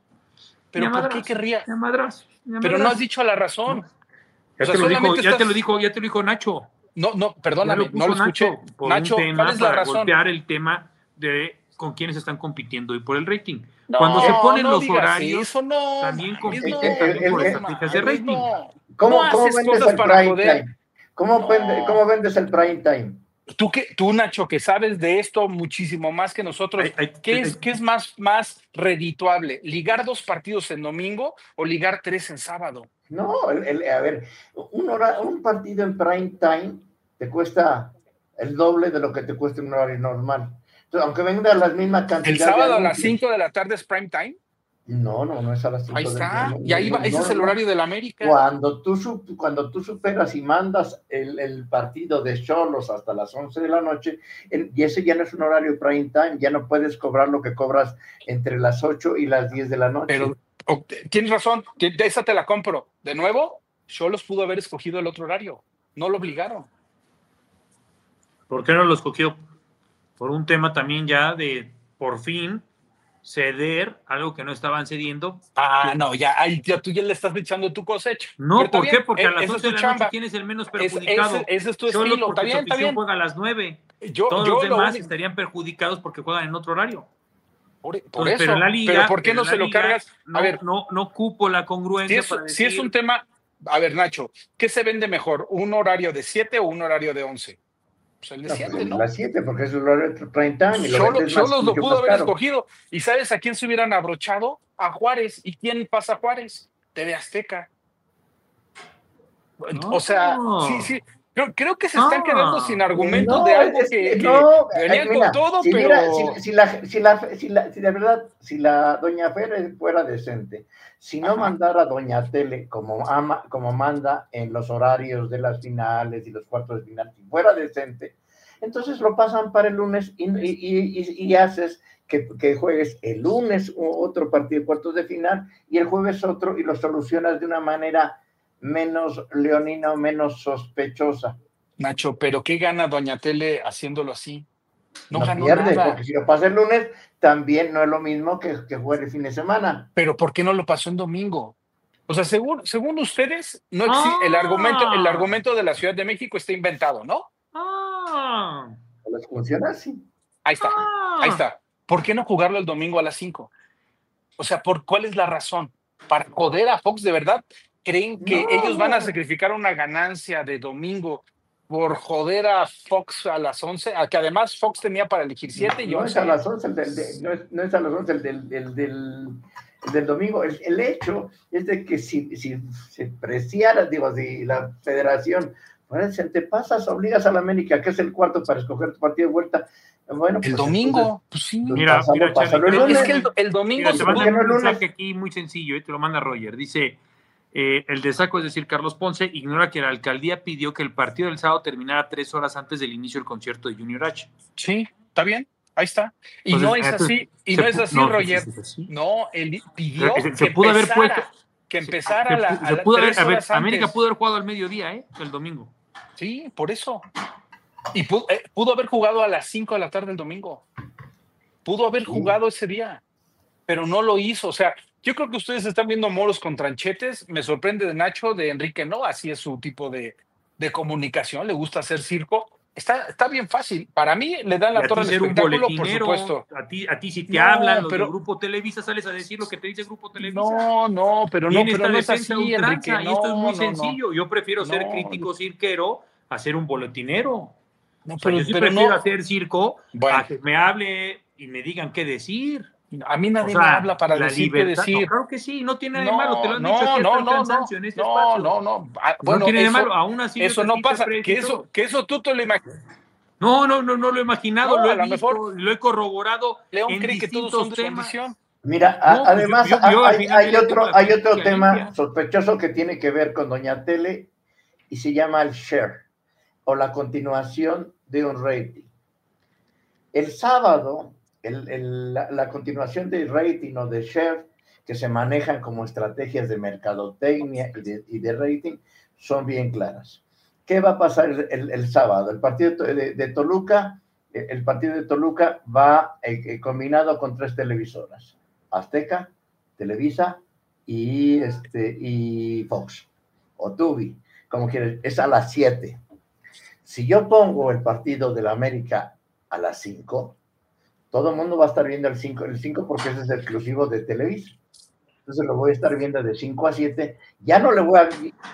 Pero ¿por qué querría? Ni a madrazos, ni a pero madrazos. no has dicho la razón. No. Ya, o sea, te lo dijo, ya estás... te lo dijo, ya te lo dijo Nacho. No, no, perdóname, lo no lo escuché. Nacho, por Nacho, un tema ¿cuál es la para razón? golpear el tema de con quiénes están compitiendo y por el rating. No, Cuando se ponen no los horarios, eso no, también compiten no, también el, por el, estrategias de rating. No, ¿Cómo, no ¿cómo haces vendes cosas el para prime joder? time? ¿Cómo, no. vende, ¿Cómo vendes el prime time? Tú, que, tú, Nacho, que sabes de esto muchísimo más que nosotros, Ay, ay, ¿qué, ay, es, ay. ¿qué es más, más redituable? ¿Ligar dos partidos en domingo o ligar tres en sábado? No, el, el, a ver, un, hora, un partido en prime time te cuesta el doble de lo que te cuesta un horario normal. Entonces, aunque venga las mismas cantidades. ¿El sábado a las cinco de la tarde es prime time? No, no, no es a las cinco. Ahí está, no, y ahí va, no, ese no, es el no. horario de la América. Cuando tú, cuando tú superas y mandas el, el partido de Xolos hasta las once de la noche, el, y ese ya no es un horario prime time, ya no puedes cobrar lo que cobras entre las ocho y las diez de la noche. Pero o, tienes razón, de esa te la compro. De nuevo, Xolos pudo haber escogido el otro horario, no lo obligaron. ¿Por qué no lo escogió? Por un tema también ya de, por fin, ceder algo que no estaban cediendo. Ah, no, ya, ay, ya tú ya le estás echando tu cosecha. No, Pero ¿por bien, qué? Porque a las esa once es de tu la noche, chamba. ¿quién es el menos Es- perjudicado? ese, ese es tu Xolos, estilo, porque está bien, su está afición bien. juega a las nueve. Yo, Todos yo los lo demás único- estarían perjudicados porque juegan en otro horario. Por, por Entonces, eso, pero en la liga, pero ¿por qué pero no en la se lo liga cargas? No, A ver, no, no cupo la si congruencia es, para si decir. es un tema, a ver, Nacho, ¿qué se vende mejor? ¿Un horario de siete o un horario de once? Pues el de No, siete, pues ¿no? las siete, porque es el horario prime time y lo Xolos vendes más, lo mucho pudo más haber caro. escogido. ¿Y sabes a quién se hubieran abrochado? A Juárez. ¿Y quién pasa a Juárez? T V Azteca. No. O sea, sí, sí. Creo, creo que se están Ah. quedando sin argumentos No, de algo es que, que que no, venían eh, mira, con todo, si pero. mira, si, si la, si, la, si, la, si de verdad, si la doña Fer fuera decente, si no Ajá. mandara a doña Tele como ama, como manda en los horarios de las finales y los cuartos de final, si fuera decente, entonces lo pasan para el lunes y, y, y, y haces que, que juegues el lunes otro partido de cuartos de final y el jueves otro y lo solucionas de una manera menos leonina o menos sospechosa. Nacho, pero ¿qué gana Doña Tele haciéndolo así? No, No ganó pierde, nada. porque si lo pasa el lunes, también no es lo mismo que, que juegue el fin de semana. Pero ¿por qué no lo pasó en domingo? O sea, según, según ustedes, no existe Ah. el argumento, el argumento de la Ciudad de México está inventado, ¿no? Ah. ¿Les funciona así? Ahí está, Ah. ahí está. ¿Por qué no jugarlo el domingo a las cinco? O sea, ¿por cuál es la razón? ¿Para joder a Fox de verdad? ¿Creen que No. ellos van a sacrificar una ganancia de domingo por joder a Fox a las once? A que además Fox tenía para elegir siete y No es once. a las once, el del, de, no, es, no es a las once el del, del, del, el del domingo. El, el hecho es de que si, si se preciara, digo, si la federación, bueno, si te pasas, obligas a la América, que es el cuarto para escoger tu partido de vuelta, bueno, El pues domingo, entonces, pues sí. pues Mira, pásalo, mira, pásalo Charlie, el lunes. Es que el, el domingo Mira, te se ¿por qué mandan no un el lunes? mensaje aquí muy sencillo, eh, te lo manda Roger. Dice, eh, el de saco, es decir, Carlos Ponce, ignora que la alcaldía pidió que el partido del sábado terminara tres horas antes del inicio del concierto de Junior H. Sí, está bien, ahí está. Y Entonces, no es entonces, así, y se no es pu- así, no, Roger. sí, sí, sí, sí. No, él pidió Se- se que pudo haber empezara, puesto- que empezara Se a la, pu- a se la- pudo haber- tres a ver, horas América antes. pudo haber jugado al mediodía, ¿eh? El domingo. Sí, por eso. Y pudo, eh, pudo haber jugado a las cinco de la tarde el domingo. Pudo haber jugado ese día, pero no lo hizo. O sea, yo creo que ustedes están viendo moros con tranchetes. Me sorprende de Nacho, de Enrique, no. Así es su tipo de, de comunicación. Le gusta hacer circo. Está, está bien fácil. Para mí le dan Y la a torre ti al ser un espectáculo, por boletinero, supuesto. a ti, a ti si te No, hablan los pero- del Grupo Televisa, sales a decir lo que te dice Grupo Televisa. No, no, pero no, Viene pero esta no es defensa así, ultranza, Enrique. y esto es No, muy no, sencillo. Yo prefiero ser No. crítico cirquero a ser un boletinero. No, O sea, pero, yo sí pero prefiero no. hacer circo Bueno. a que me hable y me digan qué decir. A mí nadie O sea, me habla para la decir qué libertad- decir. No, claro que sí, no tiene nada No, de malo, te lo han no, dicho aquí no, hasta el no, cansancio no, en este no, espacio. no, no. Ah, No bueno, tiene nada de eso, malo, aún así eso yo no te pasa. pre- Que y todo. eso, que eso tú te lo imaginas. No, no, no, no lo he imaginado, No, lo a he lo visto, mejor lo he corroborado León en cree que todos distintos son de su temas. condición. Mira, No, a- pues además yo- yo al hay, final hay del día tengo otro, la hay otro conciencia tema limpia. sospechoso que tiene que ver con Doña Tele y se llama el share o la continuación de un rating. El sábado, el, el, la, la continuación del rating o de share que se manejan como estrategias de mercadotecnia y de, y de rating son bien claras. ¿Qué va a pasar el, el, el sábado? El partido de, de Toluca, el partido de Toluca va eh, combinado con tres televisoras: Azteca, Televisa y, este, y Fox, o Tubi, como quieres, es a las siete. Si yo pongo el partido de la América a las cinco, todo el mundo va a estar viendo el cinco, el cinco porque ese es exclusivo de Televisa. Entonces lo voy a estar viendo de cinco a siete. Ya no le voy a...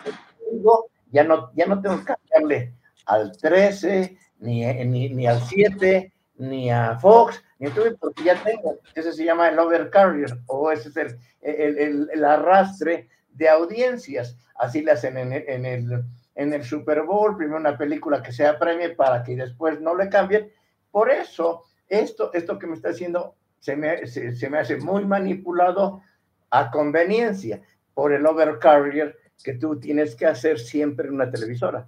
Ya no, ya no tengo que cambiarle al trece, ni, ni, ni al siete, ni a Fox, ni a Tubi, porque ya tengo. Ese se llama el overcarrier, o ese es el, el, el, el arrastre de audiencias. Así le hacen en el, en el, en el Super Bowl, primero una película que sea premio para que después no le cambien. Por eso, esto, esto que me está haciendo se me, se, se me hace muy manipulado a conveniencia por el overcarrier que tú tienes que hacer siempre en una televisora.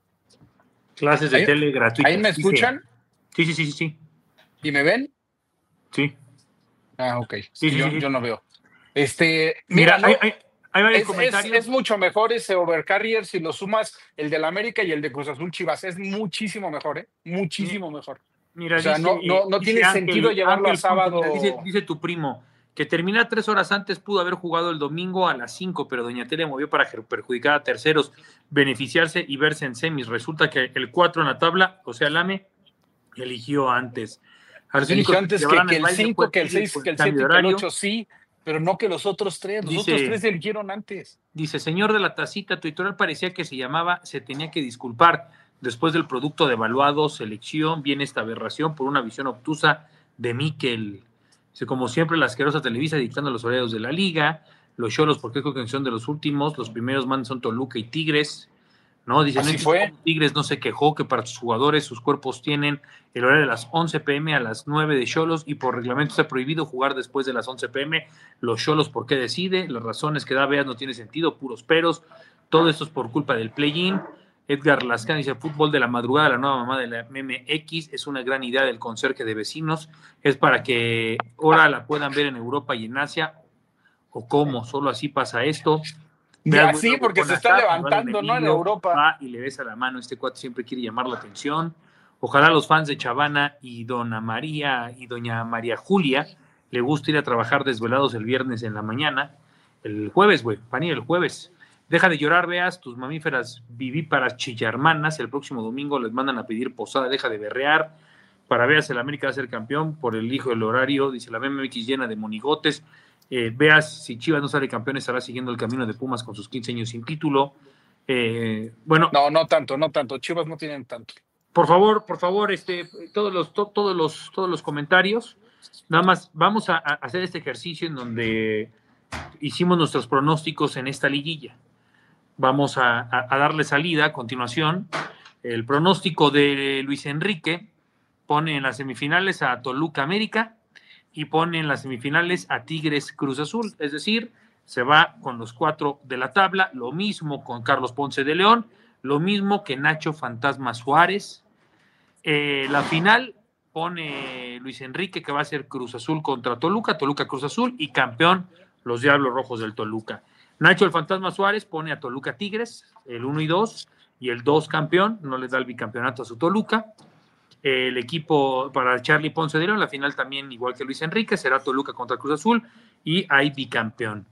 Clases de ¿Ahí, tele gratuitas. ¿Ahí me escuchan? Sí, sí, sí, sí, sí. ¿Y me ven? Sí. Ah, ok. Sí, sí, yo, sí. yo no veo. Este, Mira, mira, no, hay, hay, hay varios es, comentarios. es, es mucho mejor ese overcarrier si lo sumas el del América y el de Cruz Azul Chivas. Es muchísimo mejor, ¿eh? Muchísimo mejor. Mira, o sea, dice, no, no, no dice tiene Ángel, sentido llevarlo Ángel a sábado. Ponce, mira, dice, dice tu primo que terminar tres horas antes pudo haber jugado el domingo a las cinco, pero Doña Tele movió para perjudicar a terceros, beneficiarse y verse en semis. Resulta que el cuatro en la tabla, o sea, Lame, eligió antes. Eligió antes que, que el cinco, que el seis, que el siete, que el ocho, sí, pero no que los otros tres. Los dice, otros tres eligieron antes. Dice, señor de la tacita, tu editorial parecía que se llamaba Se tenía que disculpar después del producto devaluado, selección, viene esta aberración por una visión obtusa de Miquel. Dice, como siempre, la asquerosa Televisa dictando los horarios de la liga, los Xolos, porque creo que son de los últimos, los primeros mandan son Toluca y Tigres, ¿no? Dice, Así no fue. Tigres no se quejó que para sus jugadores sus cuerpos tienen el horario de las once pe eme a las nueve de Xolos y por reglamento está prohibido jugar después de las once pe eme. Los Xolos, ¿por qué decide? Las razones que da Veas no tiene sentido, puros peros. Todo esto es por culpa del play-in. Edgar Lascán dice, fútbol de la madrugada, la nueva mamá de la eme equis, es una gran idea del conserje de vecinos, es para que ahora la puedan ver en Europa y en Asia, o cómo, solo así pasa esto. Ya, sí, porque se está levantando, ¿no? En Europa. Va y le besa la mano, este cuate siempre quiere llamar la atención. Ojalá los fans de Chavana y Dona María y Doña María Julia le guste ir a trabajar desvelados el viernes en la mañana, el jueves, güey, pan y el jueves. Deja de llorar, Veas, tus mamíferas vivíparas chillarmanas, el próximo domingo les mandan a pedir posada, deja de berrear, para Veas el América va a ser campeón por el hijo del horario, dice la eme equis llena de monigotes, eh, Veas, si Chivas no sale campeón estará siguiendo el camino de Pumas con sus quince años sin título, eh, bueno. No, no tanto, no tanto, Chivas no tienen tanto. Por favor, por favor, este, todos los, to, todos los, todos los comentarios, nada más vamos a, a hacer este ejercicio en donde hicimos nuestros pronósticos en esta liguilla. Vamos a, a, a darle salida a continuación. El pronóstico de Luis Enrique pone en las semifinales a Toluca América y pone en las semifinales a Tigres Cruz Azul. Es decir, se va con los cuatro de la tabla. Lo mismo con Carlos Ponce de León. Lo mismo que Nacho Fantasma Suárez. Eh, la final pone Luis Enrique que va a ser Cruz Azul contra Toluca. Toluca Cruz Azul y campeón los Diablos Rojos del Toluca. Nacho el Fantasma Suárez pone a Toluca Tigres, el uno y dos, y el dos campeón, no les da el bicampeonato a su Toluca. El equipo para Charlie Ponce de León, la final también, igual que Luis Enrique, será Toluca contra Cruz Azul, y hay bicampeón.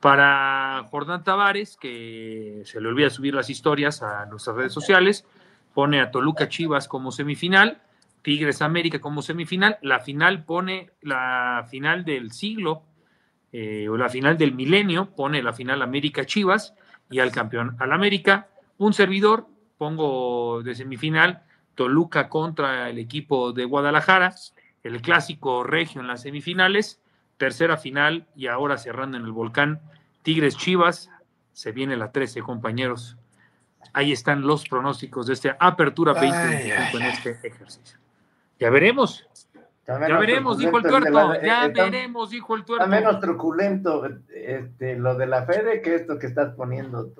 Para Jordán Tavares, que se le olvida subir las historias a nuestras redes sociales, pone a Toluca Chivas como semifinal, Tigres América como semifinal, la final pone la final del siglo, Eh, o la final del milenio, pone la final América Chivas y al campeón al América. Un servidor, pongo de semifinal Toluca contra el equipo de Guadalajara, el clásico regio en las semifinales, tercera final y ahora cerrando en el Volcán, Tigres Chivas, se viene la trece, compañeros. Ahí están los pronósticos de esta apertura veinte veinticinco en este ejercicio. Ya veremos. Ya veremos, dijo el tuerto. La, ya eh, veremos, dijo el tuerto. Está menos truculento este, lo de la Fede que esto que estás poniendo tú.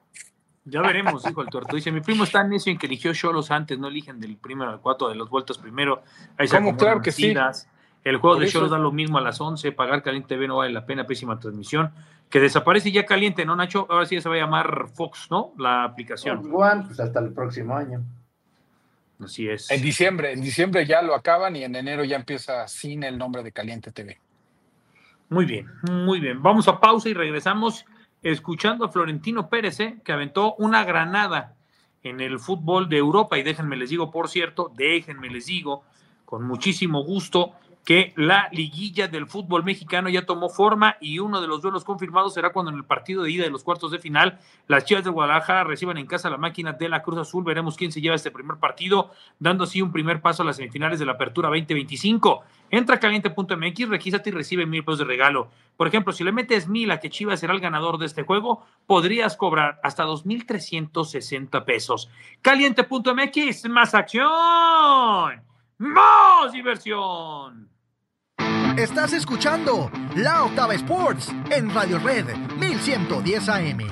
Ya veremos, dijo el tuerto. Dice, mi primo está necio en que eligió Xolos antes, no eligen del primero al cuatro, de los vueltos primero. Ahí se ¿Cómo? Claro que sí. El juego Por de Xolos da lo mismo a las once, pagar Caliente T V no vale la pena, pésima transmisión. Que desaparece ya Caliente, ¿no, Nacho? Ahora sí se va a llamar Fox, ¿no? La aplicación. Fox One, pues hasta el próximo año. Así es. En diciembre, en diciembre ya lo acaban y en enero ya empieza sin el nombre de Caliente T V. Muy bien, muy bien. Vamos a pausa y regresamos escuchando a Florentino Pérez, ¿eh? Que aventó una granada en el fútbol de Europa. Y déjenme les digo, por cierto, déjenme les digo, con muchísimo gusto, que la liguilla del fútbol mexicano ya tomó forma y uno de los duelos confirmados será cuando en el partido de ida de los cuartos de final las Chivas de Guadalajara reciban en casa la máquina de la Cruz Azul. Veremos quién se lleva este primer partido, dando así un primer paso a las semifinales de la Apertura veinte veinticinco. Entra a caliente punto m x, regístrate y recibe mil pesos de regalo. Por ejemplo, si le metes mil a que Chivas será el ganador de este juego, podrías cobrar hasta dos mil trescientos sesenta pesos. caliente punto m x, más acción, más diversión. Estás escuchando La Octava Sports en Radio Red mil ciento diez A M.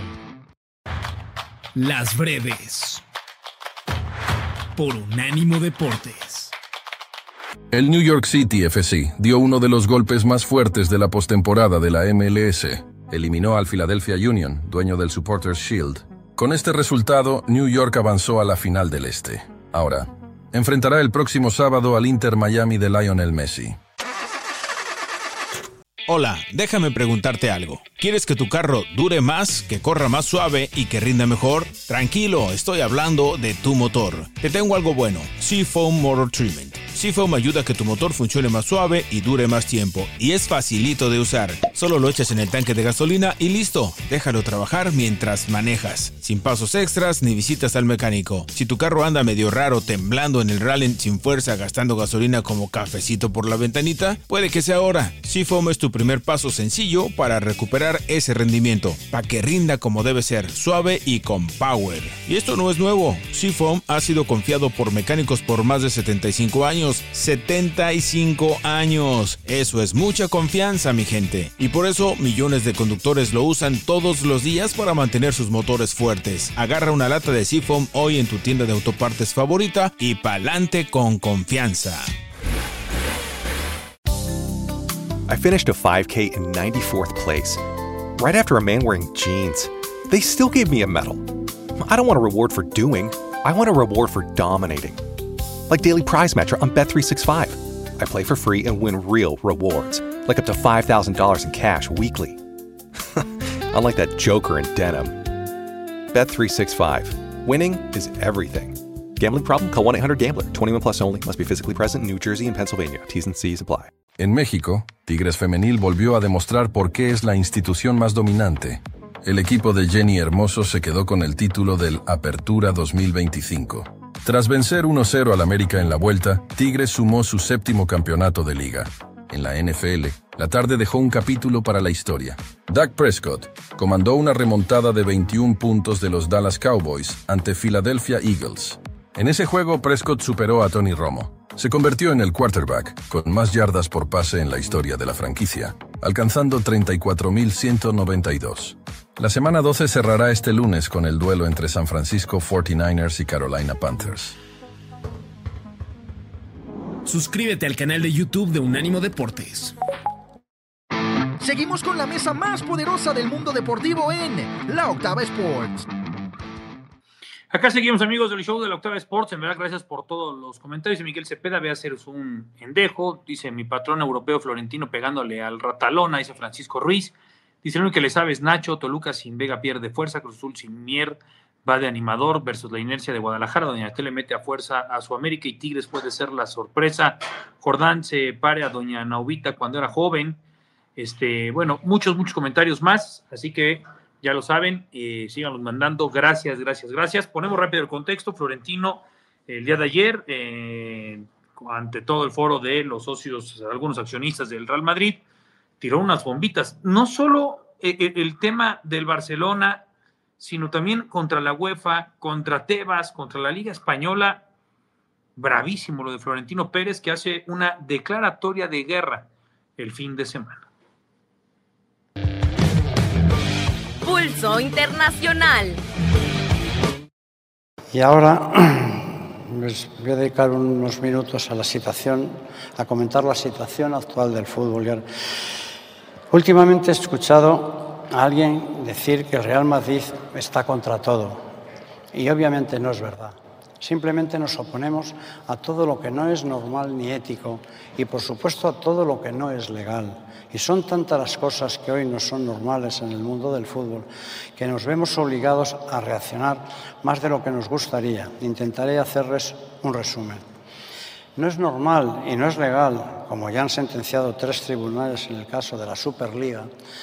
Las breves por Unánimo Deportes. El New York City F C dio uno de los golpes más fuertes de la postemporada de la M L S. Eliminó al Philadelphia Union, dueño del Supporters Shield. Con este resultado, New York avanzó a la final del Este. Ahora, enfrentará el próximo sábado al Inter Miami de Lionel Messi. Hola, déjame preguntarte algo. ¿Quieres que tu carro dure más, que corra más suave y que rinda mejor? Tranquilo, estoy hablando de tu motor. Te tengo algo bueno, Seafoam Motor Treatment. Seafoam ayuda a que tu motor funcione más suave y dure más tiempo. Y es facilito de usar. Solo lo echas en el tanque de gasolina y listo. Déjalo trabajar mientras manejas. Sin pasos extras ni visitas al mecánico. Si tu carro anda medio raro, temblando en el rally sin fuerza, gastando gasolina como cafecito por la ventanita, puede que sea ahora. Seafoam es tu primer paso sencillo para recuperar ese rendimiento. Para que rinda como debe ser, suave y con power. Y esto no es nuevo. Seafoam ha sido confiado por mecánicos por más de setenta y cinco años. setenta y cinco años. Eso es mucha confianza, mi gente. Y por eso millones de conductores lo usan todos los días para mantener sus motores fuertes. Agarra una lata de Seafoam hoy en tu tienda de autopartes favorita y pa'lante con confianza. I finished a five K in ninety-fourth place, right after a man wearing jeans. They still gave me a medal. I don't want a reward for doing. I want a reward for dominating. Like Daily Prize Match on Bet three sixty-five. I play for free and win real rewards, like up to five thousand dollars in cash weekly. Unlike that joker in denim. Bet three sixty-five. Winning is everything. Gambling problem? Call one eight hundred gambler. twenty-one plus only. Must be physically present in New Jersey and Pennsylvania. T's and C's apply. En México, Tigres Femenil volvió a demostrar por qué es la institución más dominante. El equipo de Jenny Hermoso se quedó con el título del Apertura dos mil veinticinco. Tras vencer uno cero al América en la vuelta, Tigres sumó su séptimo campeonato de liga. En la N F L, la tarde dejó un capítulo para la historia. Dak Prescott comandó una remontada de veintiún puntos de los Dallas Cowboys ante Philadelphia Eagles. En ese juego, Prescott superó a Tony Romo. Se convirtió en el quarterback con más yardas por pase en la historia de la franquicia, alcanzando treinta y cuatro mil ciento noventa y dos. La semana doce cerrará este lunes con el duelo entre San Francisco cuarenta y nueve ers y Carolina Panthers. Suscríbete al canal de YouTube de Unánimo Deportes. Seguimos con la mesa más poderosa del mundo deportivo en La Octava Sports. Acá seguimos, amigos del show de La Octava Sports. En verdad, gracias por todos los comentarios. Miguel Cepeda, ve a hacer un endejo. Dice, mi patrón europeo Florentino pegándole al Ratalona, dice Francisco Ruiz. Dice, lo único que le sabe es Nacho, Toluca sin Vega pierde fuerza, Cruz Azul sin Mier va de animador versus la inercia de Guadalajara, Doña Tele mete a fuerza a su América y Tigres puede ser la sorpresa. Jordán se pare a Doña Nauvita cuando era joven. Este, bueno, muchos, muchos comentarios más, así que ya lo saben, eh, síganlos mandando. Gracias, gracias, gracias. Ponemos rápido el contexto. Florentino, el día de ayer, eh, ante todo el foro de los socios, algunos accionistas del Real Madrid, tiró unas bombitas. No solo el, el tema del Barcelona, sino también contra la UEFA, contra Tebas, contra la Liga Española. Bravísimo lo de Florentino Pérez, que hace una declaratoria de guerra el fin de semana. Pulso Internacional. Y ahora les voy a dedicar unos minutos a la situación, a comentar la situación actual del fútbol. Últimamente he escuchado a alguien decir que el Real Madrid está contra todo. Y obviamente no es verdad. Simplemente nos oponemos a todo lo que no es normal ni ético y, por supuesto, a todo lo que no es legal. Y son tantas las cosas que hoy no son normales en el mundo del fútbol que nos vemos obligados a reaccionar más de lo que nos gustaría. Intentaré hacerles un resumen. No es normal y no es legal, como ya han sentenciado tres tribunales en el caso de la Superliga,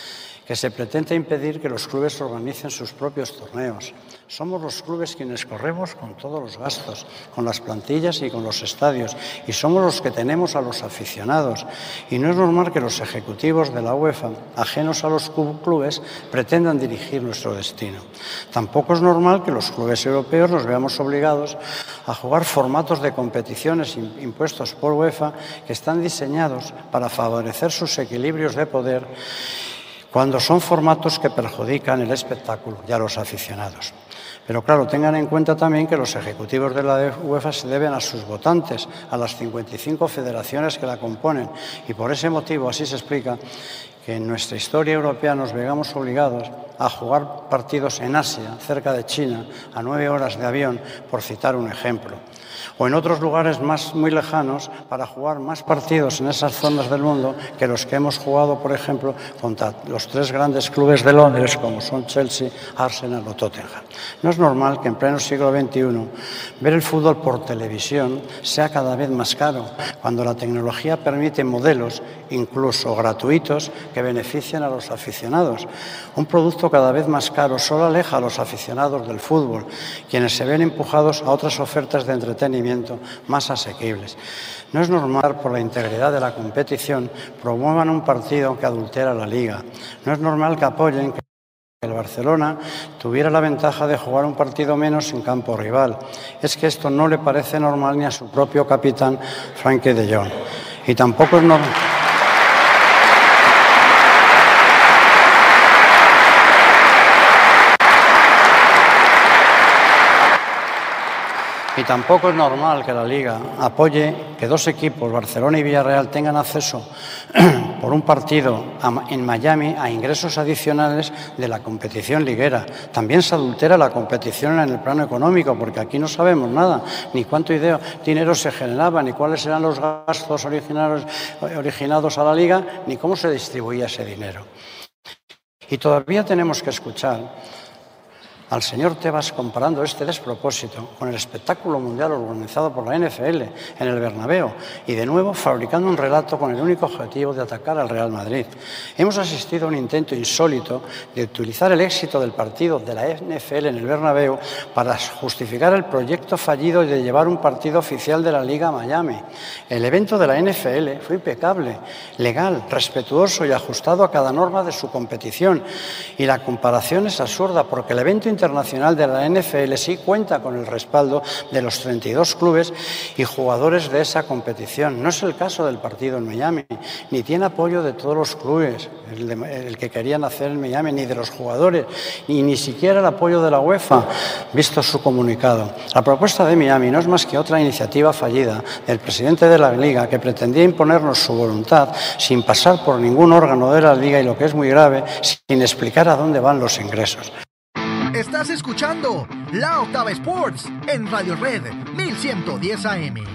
que se pretende impedir que los clubes organicen sus propios torneos. Somos los clubes quienes corremos con todos los gastos, con las plantillas y con los estadios, y somos los que tenemos a los aficionados. Y no es normal que los ejecutivos de la UEFA, ajenos a los clubes, pretendan dirigir nuestro destino. Tampoco es normal que los clubes europeos nos veamos obligados a jugar formatos de competiciones impuestos por UEFA que están diseñados para favorecer sus equilibrios de poder, cuando son formatos que perjudican el espectáculo y a los aficionados. Pero claro, tengan en cuenta también que los ejecutivos de la UEFA se deben a sus votantes, a las cincuenta y cinco federaciones que la componen, y por ese motivo así se explica que en nuestra historia europea nos veamos obligados a jugar partidos en Asia, cerca de China, a nueve horas de avión, por citar un ejemplo. O en otros lugares más muy lejanos para jugar más partidos en esas zonas del mundo que los que hemos jugado, por ejemplo, contra los tres grandes clubes de Londres como son Chelsea, Arsenal o Tottenham. No es normal que en pleno siglo veintiuno ver el fútbol por televisión sea cada vez más caro, cuando la tecnología permite modelos, incluso gratuitos, que benefician a los aficionados. Un producto cada vez más caro solo aleja a los aficionados del fútbol, quienes se ven empujados a otras ofertas de entretenimiento más asequibles. No es normal, por la integridad de la competición, promuevan un partido que adultera la liga. No es normal que apoyen que el Barcelona tuviera la ventaja de jugar un partido menos en campo rival. Es que esto no le parece normal ni a su propio capitán, Frenkie de Jong. Y tampoco es normal. Y tampoco es normal que la Liga apoye que dos equipos, Barcelona y Villarreal, tengan acceso por un partido en Miami a ingresos adicionales de la competición liguera. También se adultera la competición en el plano económico, porque aquí no sabemos nada, ni cuánto dinero se generaba, ni cuáles eran los gastos originados a la Liga, ni cómo se distribuía ese dinero. Y todavía tenemos que escuchar al señor Tebas comparando este despropósito con el espectáculo mundial organizado por la N F L en el Bernabéu y de nuevo fabricando un relato con el único objetivo de atacar al Real Madrid. Hemos asistido a un intento insólito de utilizar el éxito del partido de la N F L en el Bernabéu para justificar el proyecto fallido de llevar un partido oficial de la Liga a Miami. El evento de la N F L fue impecable, legal, respetuoso y ajustado a cada norma de su competición. Y la comparación es absurda porque el evento internacional de la N F L sí cuenta con el respaldo de los treinta y dos clubes y jugadores de esa competición. No es el caso del partido en Miami, ni tiene apoyo de todos los clubes, el, de, el que querían hacer en Miami, ni de los jugadores, ni ni siquiera el apoyo de la UEFA, visto su comunicado. La propuesta de Miami no es más que otra iniciativa fallida del presidente de la Liga que pretendía imponernos su voluntad sin pasar por ningún órgano de la Liga y, lo que es muy grave, sin explicar a dónde van los ingresos. Estás escuchando La Octava Sports en Radio Red mil ciento diez A M.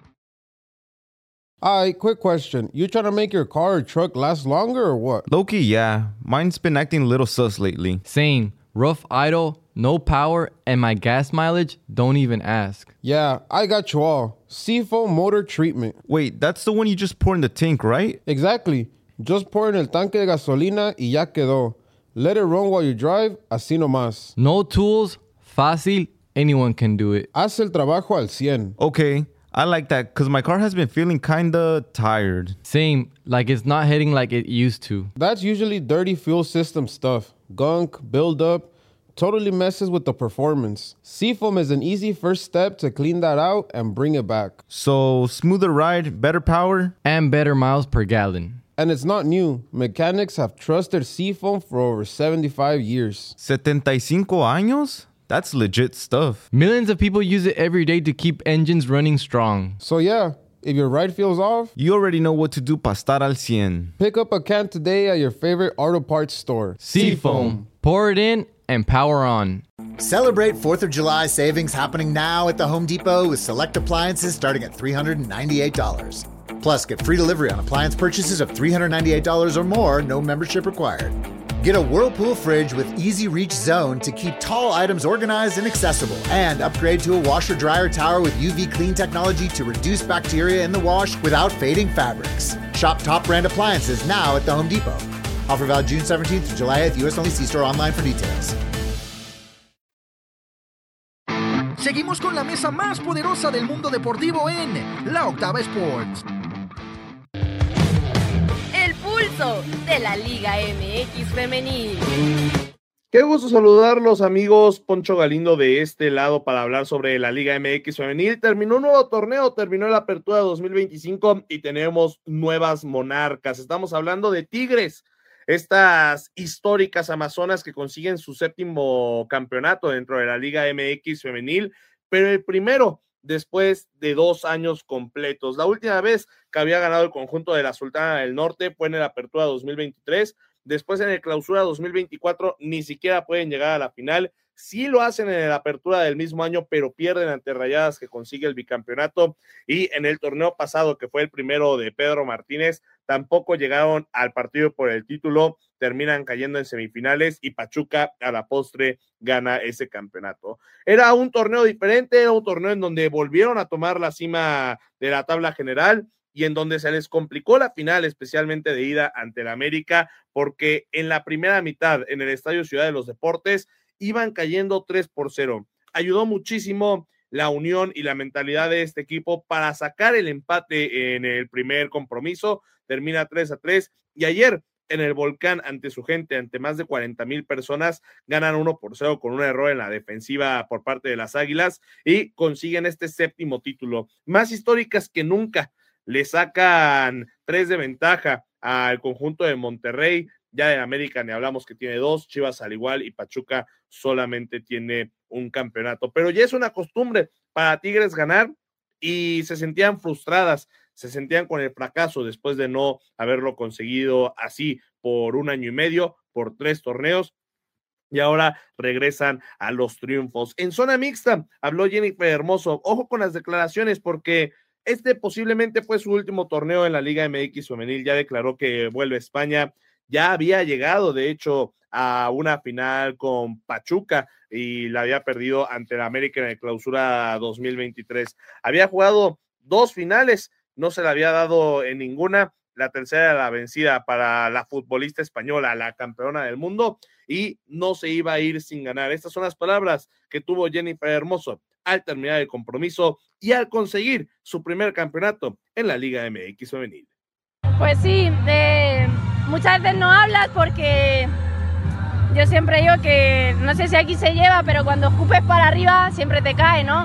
Alright, quick question. You trying to make your car or truck last longer or what? Low-key, yeah. Mine's been acting a little sus lately. Same. Rough idle, no power, and my gas mileage, don't even ask. Yeah, I got you all. Seafoam Motor Treatment. Wait, that's the one you just pour in the tank, right? Exactly. Just pour in el tanque de gasolina y ya quedó. Let it run while you drive, así nomás. No tools, fácil, anyone can do it. Haz el trabajo al cien. Okay, I like that because my car has been feeling kinda tired. Same, like it's not hitting like it used to. That's usually dirty fuel system stuff. Gunk, buildup, totally messes with the performance. Seafoam is an easy first step to clean that out and bring it back. So, smoother ride, better power? And better miles per gallon. And it's not new. Mechanics have trusted Seafoam for over seventy-five years. setenta y cinco años? That's legit stuff. Millions of people use it every day to keep engines running strong. So yeah, if your ride feels off, you already know what to do para estar al cien. Pick up a can today at your favorite auto parts store. Seafoam. Pour it in and power on. Celebrate fourth of July savings happening now at the Home Depot with select appliances starting at three hundred ninety-eight dollars. Plus, get free delivery on appliance purchases of three hundred ninety-eight dollars or more, no membership required. Get a Whirlpool fridge with Easy Reach Zone to keep tall items organized and accessible. And upgrade to a washer-dryer tower with U V clean technology to reduce bacteria in the wash without fading fabrics. Shop top brand appliances now at the Home Depot. Offer valid June seventeenth to July eighth, U S only. See store online for details. Seguimos con la mesa más poderosa del mundo deportivo en La Octava Sports. El pulso de la Liga M X Femenil. Qué gusto saludarlos, amigos. Poncho Galindo de este lado para hablar sobre la Liga M X Femenil. Terminó un nuevo torneo, terminó la Apertura dos mil veinticinco y tenemos nuevas monarcas. Estamos hablando de Tigres, estas históricas amazonas que consiguen su séptimo campeonato dentro de la Liga M X Femenil, pero el primero después de dos años completos. La última vez que había ganado el conjunto de la Sultana del Norte fue en la Apertura dos mil veintitrés. Después en el Clausura dos mil veinticuatro ni siquiera pueden llegar a la final. Sí lo hacen en la Apertura del mismo año, pero pierden ante Rayadas, que consigue el bicampeonato. Y en el torneo pasado, que fue el primero de Pedro Martínez, tampoco llegaron al partido por el título, terminan cayendo en semifinales y Pachuca a la postre gana ese campeonato. Era un torneo diferente, era un torneo en donde volvieron a tomar la cima de la tabla general y en donde se les complicó la final, especialmente de ida ante el América, porque en la primera mitad, en el Estadio Ciudad de los Deportes, iban cayendo tres por cero. Ayudó muchísimo la unión y la mentalidad de este equipo para sacar el empate en el primer compromiso, termina tres a tres, y ayer en el Volcán, ante su gente, ante más de cuarenta mil personas, ganan uno por cero con un error en la defensiva por parte de las Águilas y consiguen este séptimo título. Más históricas que nunca, le sacan tres de ventaja al conjunto de Monterrey. Ya de América ni hablamos, que tiene dos, Chivas al igual, y Pachuca solamente tiene un campeonato. Pero ya es una costumbre para Tigres ganar y se sentían frustradas, se sentían con el fracaso después de no haberlo conseguido así por un año y medio, por tres torneos, y ahora regresan a los triunfos. En zona mixta habló Jennifer Hermoso. Ojo con las declaraciones, porque este posiblemente fue su último torneo en la Liga M X Femenil. Ya declaró que vuelve a España. Ya había llegado, de hecho, a una final con Pachuca y la había perdido ante el América en el Clausura dos mil veintitrés. Había jugado dos finales, no se la había dado en ninguna. La tercera era la vencida para la futbolista española, la campeona del mundo, y no se iba a ir sin ganar. Estas son las palabras que tuvo Jennifer Hermoso al terminar el compromiso y al conseguir su primer campeonato en la Liga M X Femenil. Pues sí, de... muchas veces no hablas porque yo siempre digo que, no sé si aquí se lleva, pero cuando escupes para arriba siempre te cae, ¿no?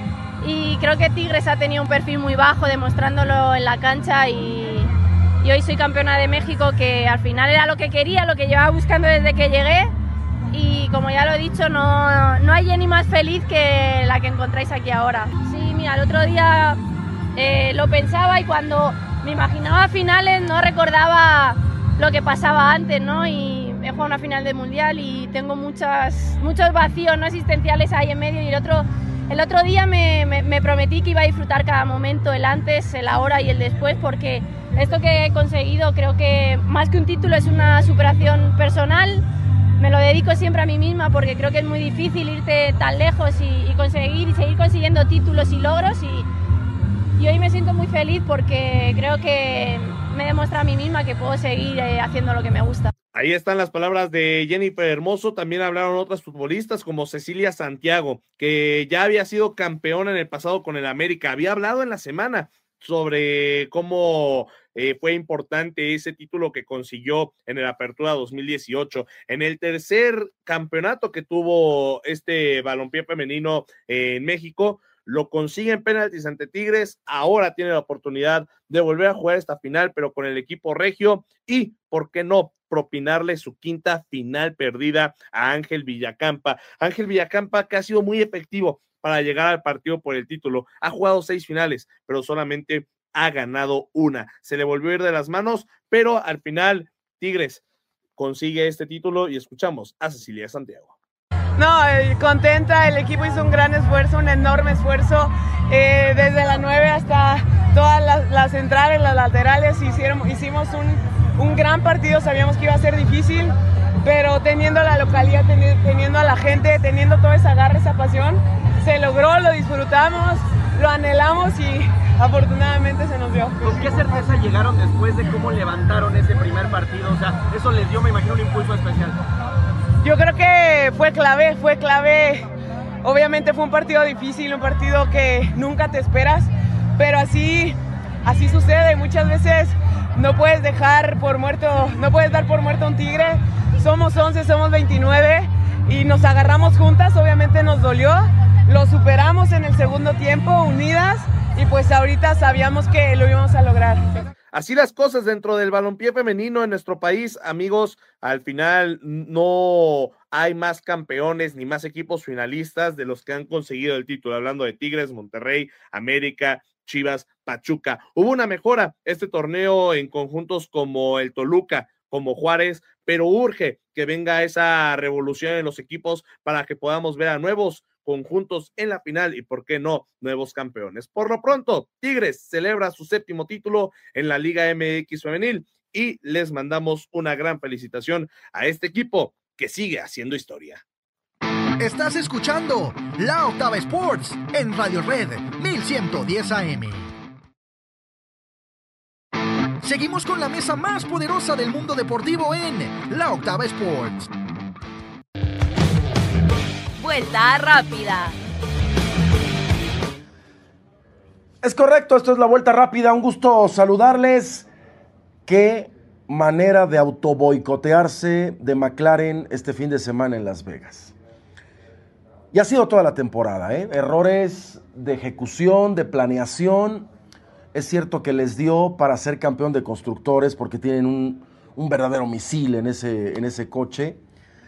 Y creo que Tigres ha tenido un perfil muy bajo, demostrándolo en la cancha, y, y hoy soy campeona de México, que al final era lo que quería, lo que llevaba buscando desde que llegué, y como ya lo he dicho, no, no hay Jenny más feliz que la que encontráis aquí ahora. Sí, mira, el otro día eh, lo pensaba, y cuando me imaginaba finales no recordaba lo que pasaba antes, ¿no? Y he jugado una final de mundial y tengo muchas, muchos vacíos no existenciales ahí en medio, y el otro, el otro día me, me, me prometí que iba a disfrutar cada momento, el antes, el ahora y el después, porque esto que he conseguido creo que más que un título es una superación personal. Me lo dedico siempre a mí misma porque creo que es muy difícil irte tan lejos y, y conseguir y seguir consiguiendo títulos y logros, y, y hoy me siento muy feliz porque creo que me demuestra a mí misma que puedo seguir eh, haciendo lo que me gusta. Ahí están las palabras de Jennifer Hermoso. También hablaron otras futbolistas como Cecilia Santiago, que ya había sido campeona en el pasado con el América. Había hablado en la semana sobre cómo eh, fue importante ese título que consiguió en el Apertura dos mil dieciocho. En el tercer campeonato que tuvo este balompié femenino eh, en México, lo consigue en penaltis ante Tigres. Ahora tiene la oportunidad de volver a jugar esta final, pero con el equipo regio, y, ¿por qué no?, propinarle su quinta final perdida a Ángel Villacampa. Ángel Villacampa, que ha sido muy efectivo para llegar al partido por el título. Ha jugado seis finales, pero solamente ha ganado una. Se le volvió a ir de las manos, pero al final Tigres consigue este título, y escuchamos a Cecilia Santiago. No, eh, contenta, el equipo hizo un gran esfuerzo, un enorme esfuerzo, eh, desde la nueve hasta todas las, las centrales, las laterales, hicieron, hicimos un, un gran partido, sabíamos que iba a ser difícil, pero teniendo la localidad, teni, teniendo a la gente, teniendo toda esa garra, esa pasión, se logró, lo disfrutamos, lo anhelamos, y afortunadamente se nos dio. ¿Con qué certeza llegaron después de cómo levantaron ese primer partido? O sea, eso les dio, me imagino, un impulso especial. Yo creo que fue clave, fue clave. Obviamente fue un partido difícil, un partido que nunca te esperas, pero así, así sucede. Muchas veces no puedes dejar por muerto, no puedes dar por muerto a un Tigre. Somos once, somos veintinueve y nos agarramos juntas, obviamente nos dolió. Lo superamos en el segundo tiempo, unidas, y pues ahorita sabíamos que lo íbamos a lograr. Así las cosas dentro del balompié femenino en nuestro país, amigos. Al final no hay más campeones ni más equipos finalistas de los que han conseguido el título. Hablando de Tigres, Monterrey, América, Chivas, Pachuca. Hubo una mejora este torneo en conjuntos como el Toluca, como Juárez, pero urge que venga esa revolución en los equipos para que podamos ver a nuevos conjuntos en la final y, por qué no, nuevos campeones. Por lo pronto, Tigres celebra su séptimo título en la Liga M X Femenil y les mandamos una gran felicitación a este equipo que sigue haciendo historia. Estás escuchando La Octava Sports en Radio Red mil ciento diez A M. Seguimos con la mesa más poderosa del mundo deportivo en La Octava Sports. Vuelta rápida. Es correcto, esto es la vuelta rápida. Un gusto saludarles. Qué manera de autoboicotearse de McLaren este fin de semana en Las Vegas. Y ha sido toda la temporada, ¿eh? Errores de ejecución, de planeación. Es cierto que les dio para ser campeón de constructores porque tienen un, un verdadero misil en ese, en ese coche.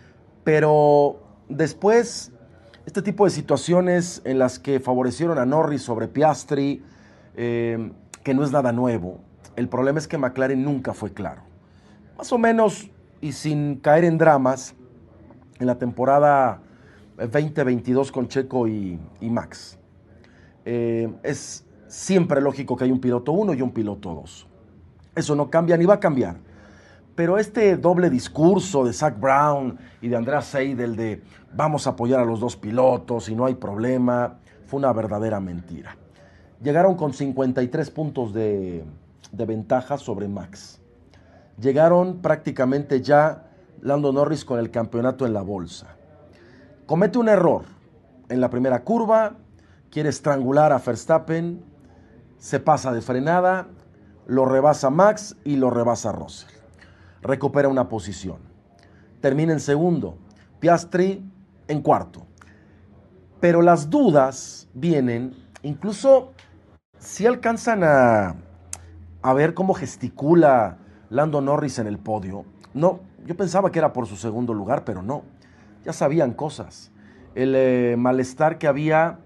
Pero después, este tipo de situaciones en las que favorecieron a Norris sobre Piastri, eh, que no es nada nuevo. El problema es que McLaren nunca fue claro. Más o menos, y sin caer en dramas, en la temporada veinte veintidós con Checo y, y Max. Eh, es siempre lógico que hay un piloto uno y un piloto dos. Eso no cambia ni va a cambiar. Pero este doble discurso de Zak Brown y de Andrea Seidel de vamos a apoyar a los dos pilotos y no hay problema, fue una verdadera mentira. Llegaron con cincuenta y tres puntos de, de ventaja sobre Max. Llegaron prácticamente ya Lando Norris con el campeonato en la bolsa. Comete un error en la primera curva, quiere estrangular a Verstappen, se pasa de frenada, lo rebasa Max y lo rebasa Russell. Recupera una posición. Termina en segundo. Piastri en cuarto. Pero las dudas vienen, incluso si alcanzan a, a ver cómo gesticula Lando Norris en el podio. No, yo pensaba que era por su segundo lugar, pero no. Ya sabían cosas. El eh, malestar que había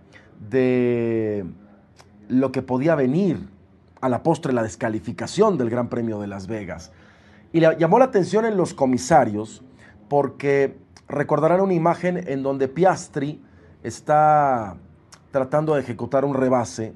de lo que podía venir a la postre, la descalificación del Gran Premio de Las Vegas. Y le llamó la atención en los comisarios porque recordarán una imagen en donde Piastri está tratando de ejecutar un rebase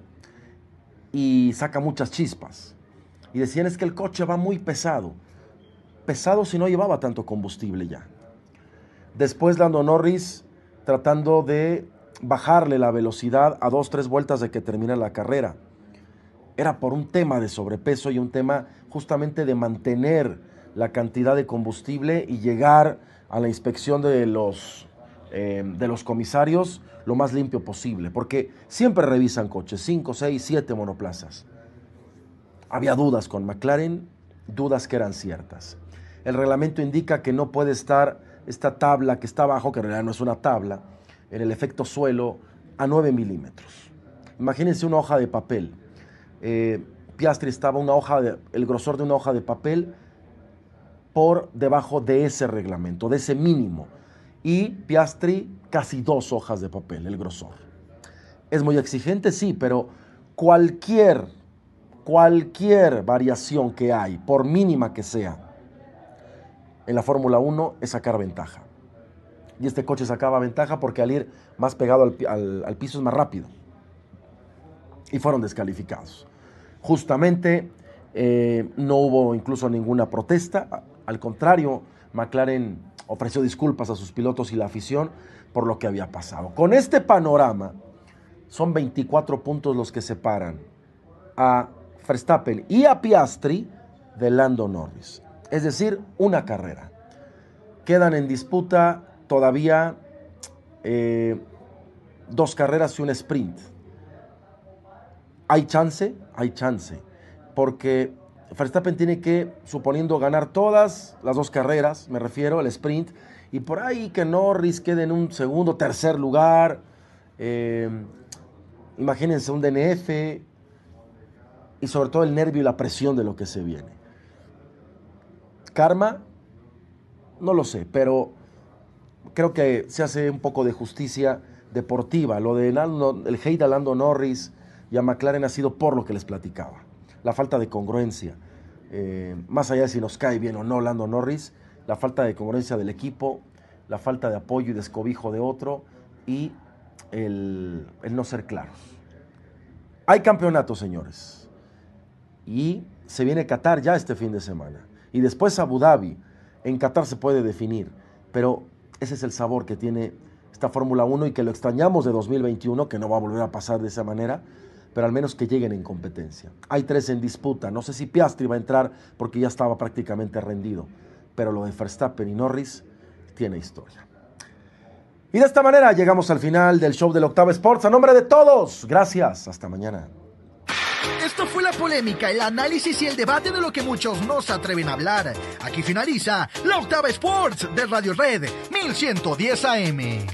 y saca muchas chispas. Y decían es que el coche va muy pesado. Pesado si no llevaba tanto combustible ya. Después Lando Norris tratando de bajarle la velocidad a dos, tres vueltas de que termina la carrera. Era por un tema de sobrepeso y un tema justamente de mantener la cantidad de combustible y llegar a la inspección de los, eh, de los comisarios lo más limpio posible, porque siempre revisan coches, cinco, seis, siete monoplazas. Había dudas con McLaren, dudas que eran ciertas. El reglamento indica que no puede estar esta tabla que está abajo, que en realidad no es una tabla, en el efecto suelo a nueve milímetros. Imagínense una hoja de papel. Eh, Piastri estaba una hoja de, el grosor de una hoja de papel por debajo de ese reglamento, de ese mínimo. Y Piastri casi dos hojas de papel, el grosor. ¿Es muy exigente? Sí, pero cualquier, cualquier variación que hay, por mínima que sea, en la Fórmula uno es sacar ventaja. Y este coche sacaba ventaja porque al ir más pegado al, al, al piso es más rápido. Y fueron descalificados. Justamente eh, no hubo incluso ninguna protesta. Al contrario, McLaren ofreció disculpas a sus pilotos y la afición por lo que había pasado. Con este panorama, son veinticuatro puntos los que separan a Verstappen y a Piastri de Lando Norris. Es decir, una carrera. Quedan en disputa todavía eh, dos carreras y un sprint. ¿Hay chance? Hay chance. Porque Verstappen tiene que, suponiendo ganar todas las dos carreras, me refiero al sprint, y por ahí que Norris quede en un segundo, tercer lugar. Eh, imagínense un D N F y sobre todo el nervio y la presión de lo que se viene. Karma, no lo sé, pero creo que se hace un poco de justicia deportiva. Lo de Lando, el hate a Lando Norris y a McLaren ha sido por lo que les platicaba. La falta de congruencia. Eh, más allá de si nos cae bien o no Lando Norris, la falta de congruencia del equipo, la falta de apoyo y descobijo de otro y el, el no ser claros. Hay campeonato, señores. Y se viene Qatar ya este fin de semana. Y después Abu Dhabi. En Qatar se puede definir. Pero ese es el sabor que tiene esta Fórmula uno y que lo extrañamos de dos mil veintiuno, que no va a volver a pasar de esa manera, pero al menos que lleguen en competencia. Hay tres en disputa. No sé si Piastri va a entrar porque ya estaba prácticamente rendido. Pero lo de Verstappen y Norris tiene historia. Y de esta manera llegamos al final del show del Octava Sports. A nombre de todos, gracias. Hasta mañana. Esto fue la polémica, el análisis y el debate de lo que muchos no se atreven a hablar. Aquí finaliza la Octava Sports de Radio Red mil ciento diez A M.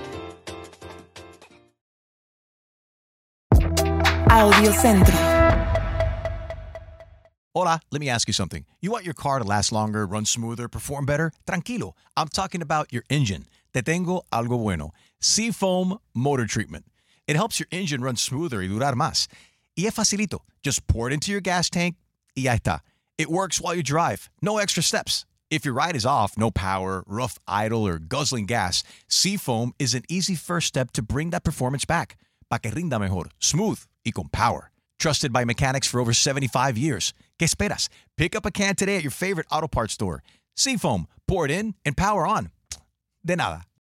Audio Centro. Hola, let me ask you something. You want your car to last longer, run smoother, perform better? Tranquilo. I'm talking about your engine. Te tengo algo bueno. Seafoam Motor Treatment. It helps your engine run smoother y durar más. Y es facilito. Just pour it into your gas tank y ya está. It works while you drive. No extra steps. If your ride is off, no power, rough idle, or guzzling gas, Seafoam is an easy first step to bring that performance back. Pa' que rinda mejor, smooth y con power. Trusted by mechanics for over seventy-five years. ¿Qué esperas? Pick up a can today at your favorite auto parts store. Seafoam, pour it in and power on. De nada.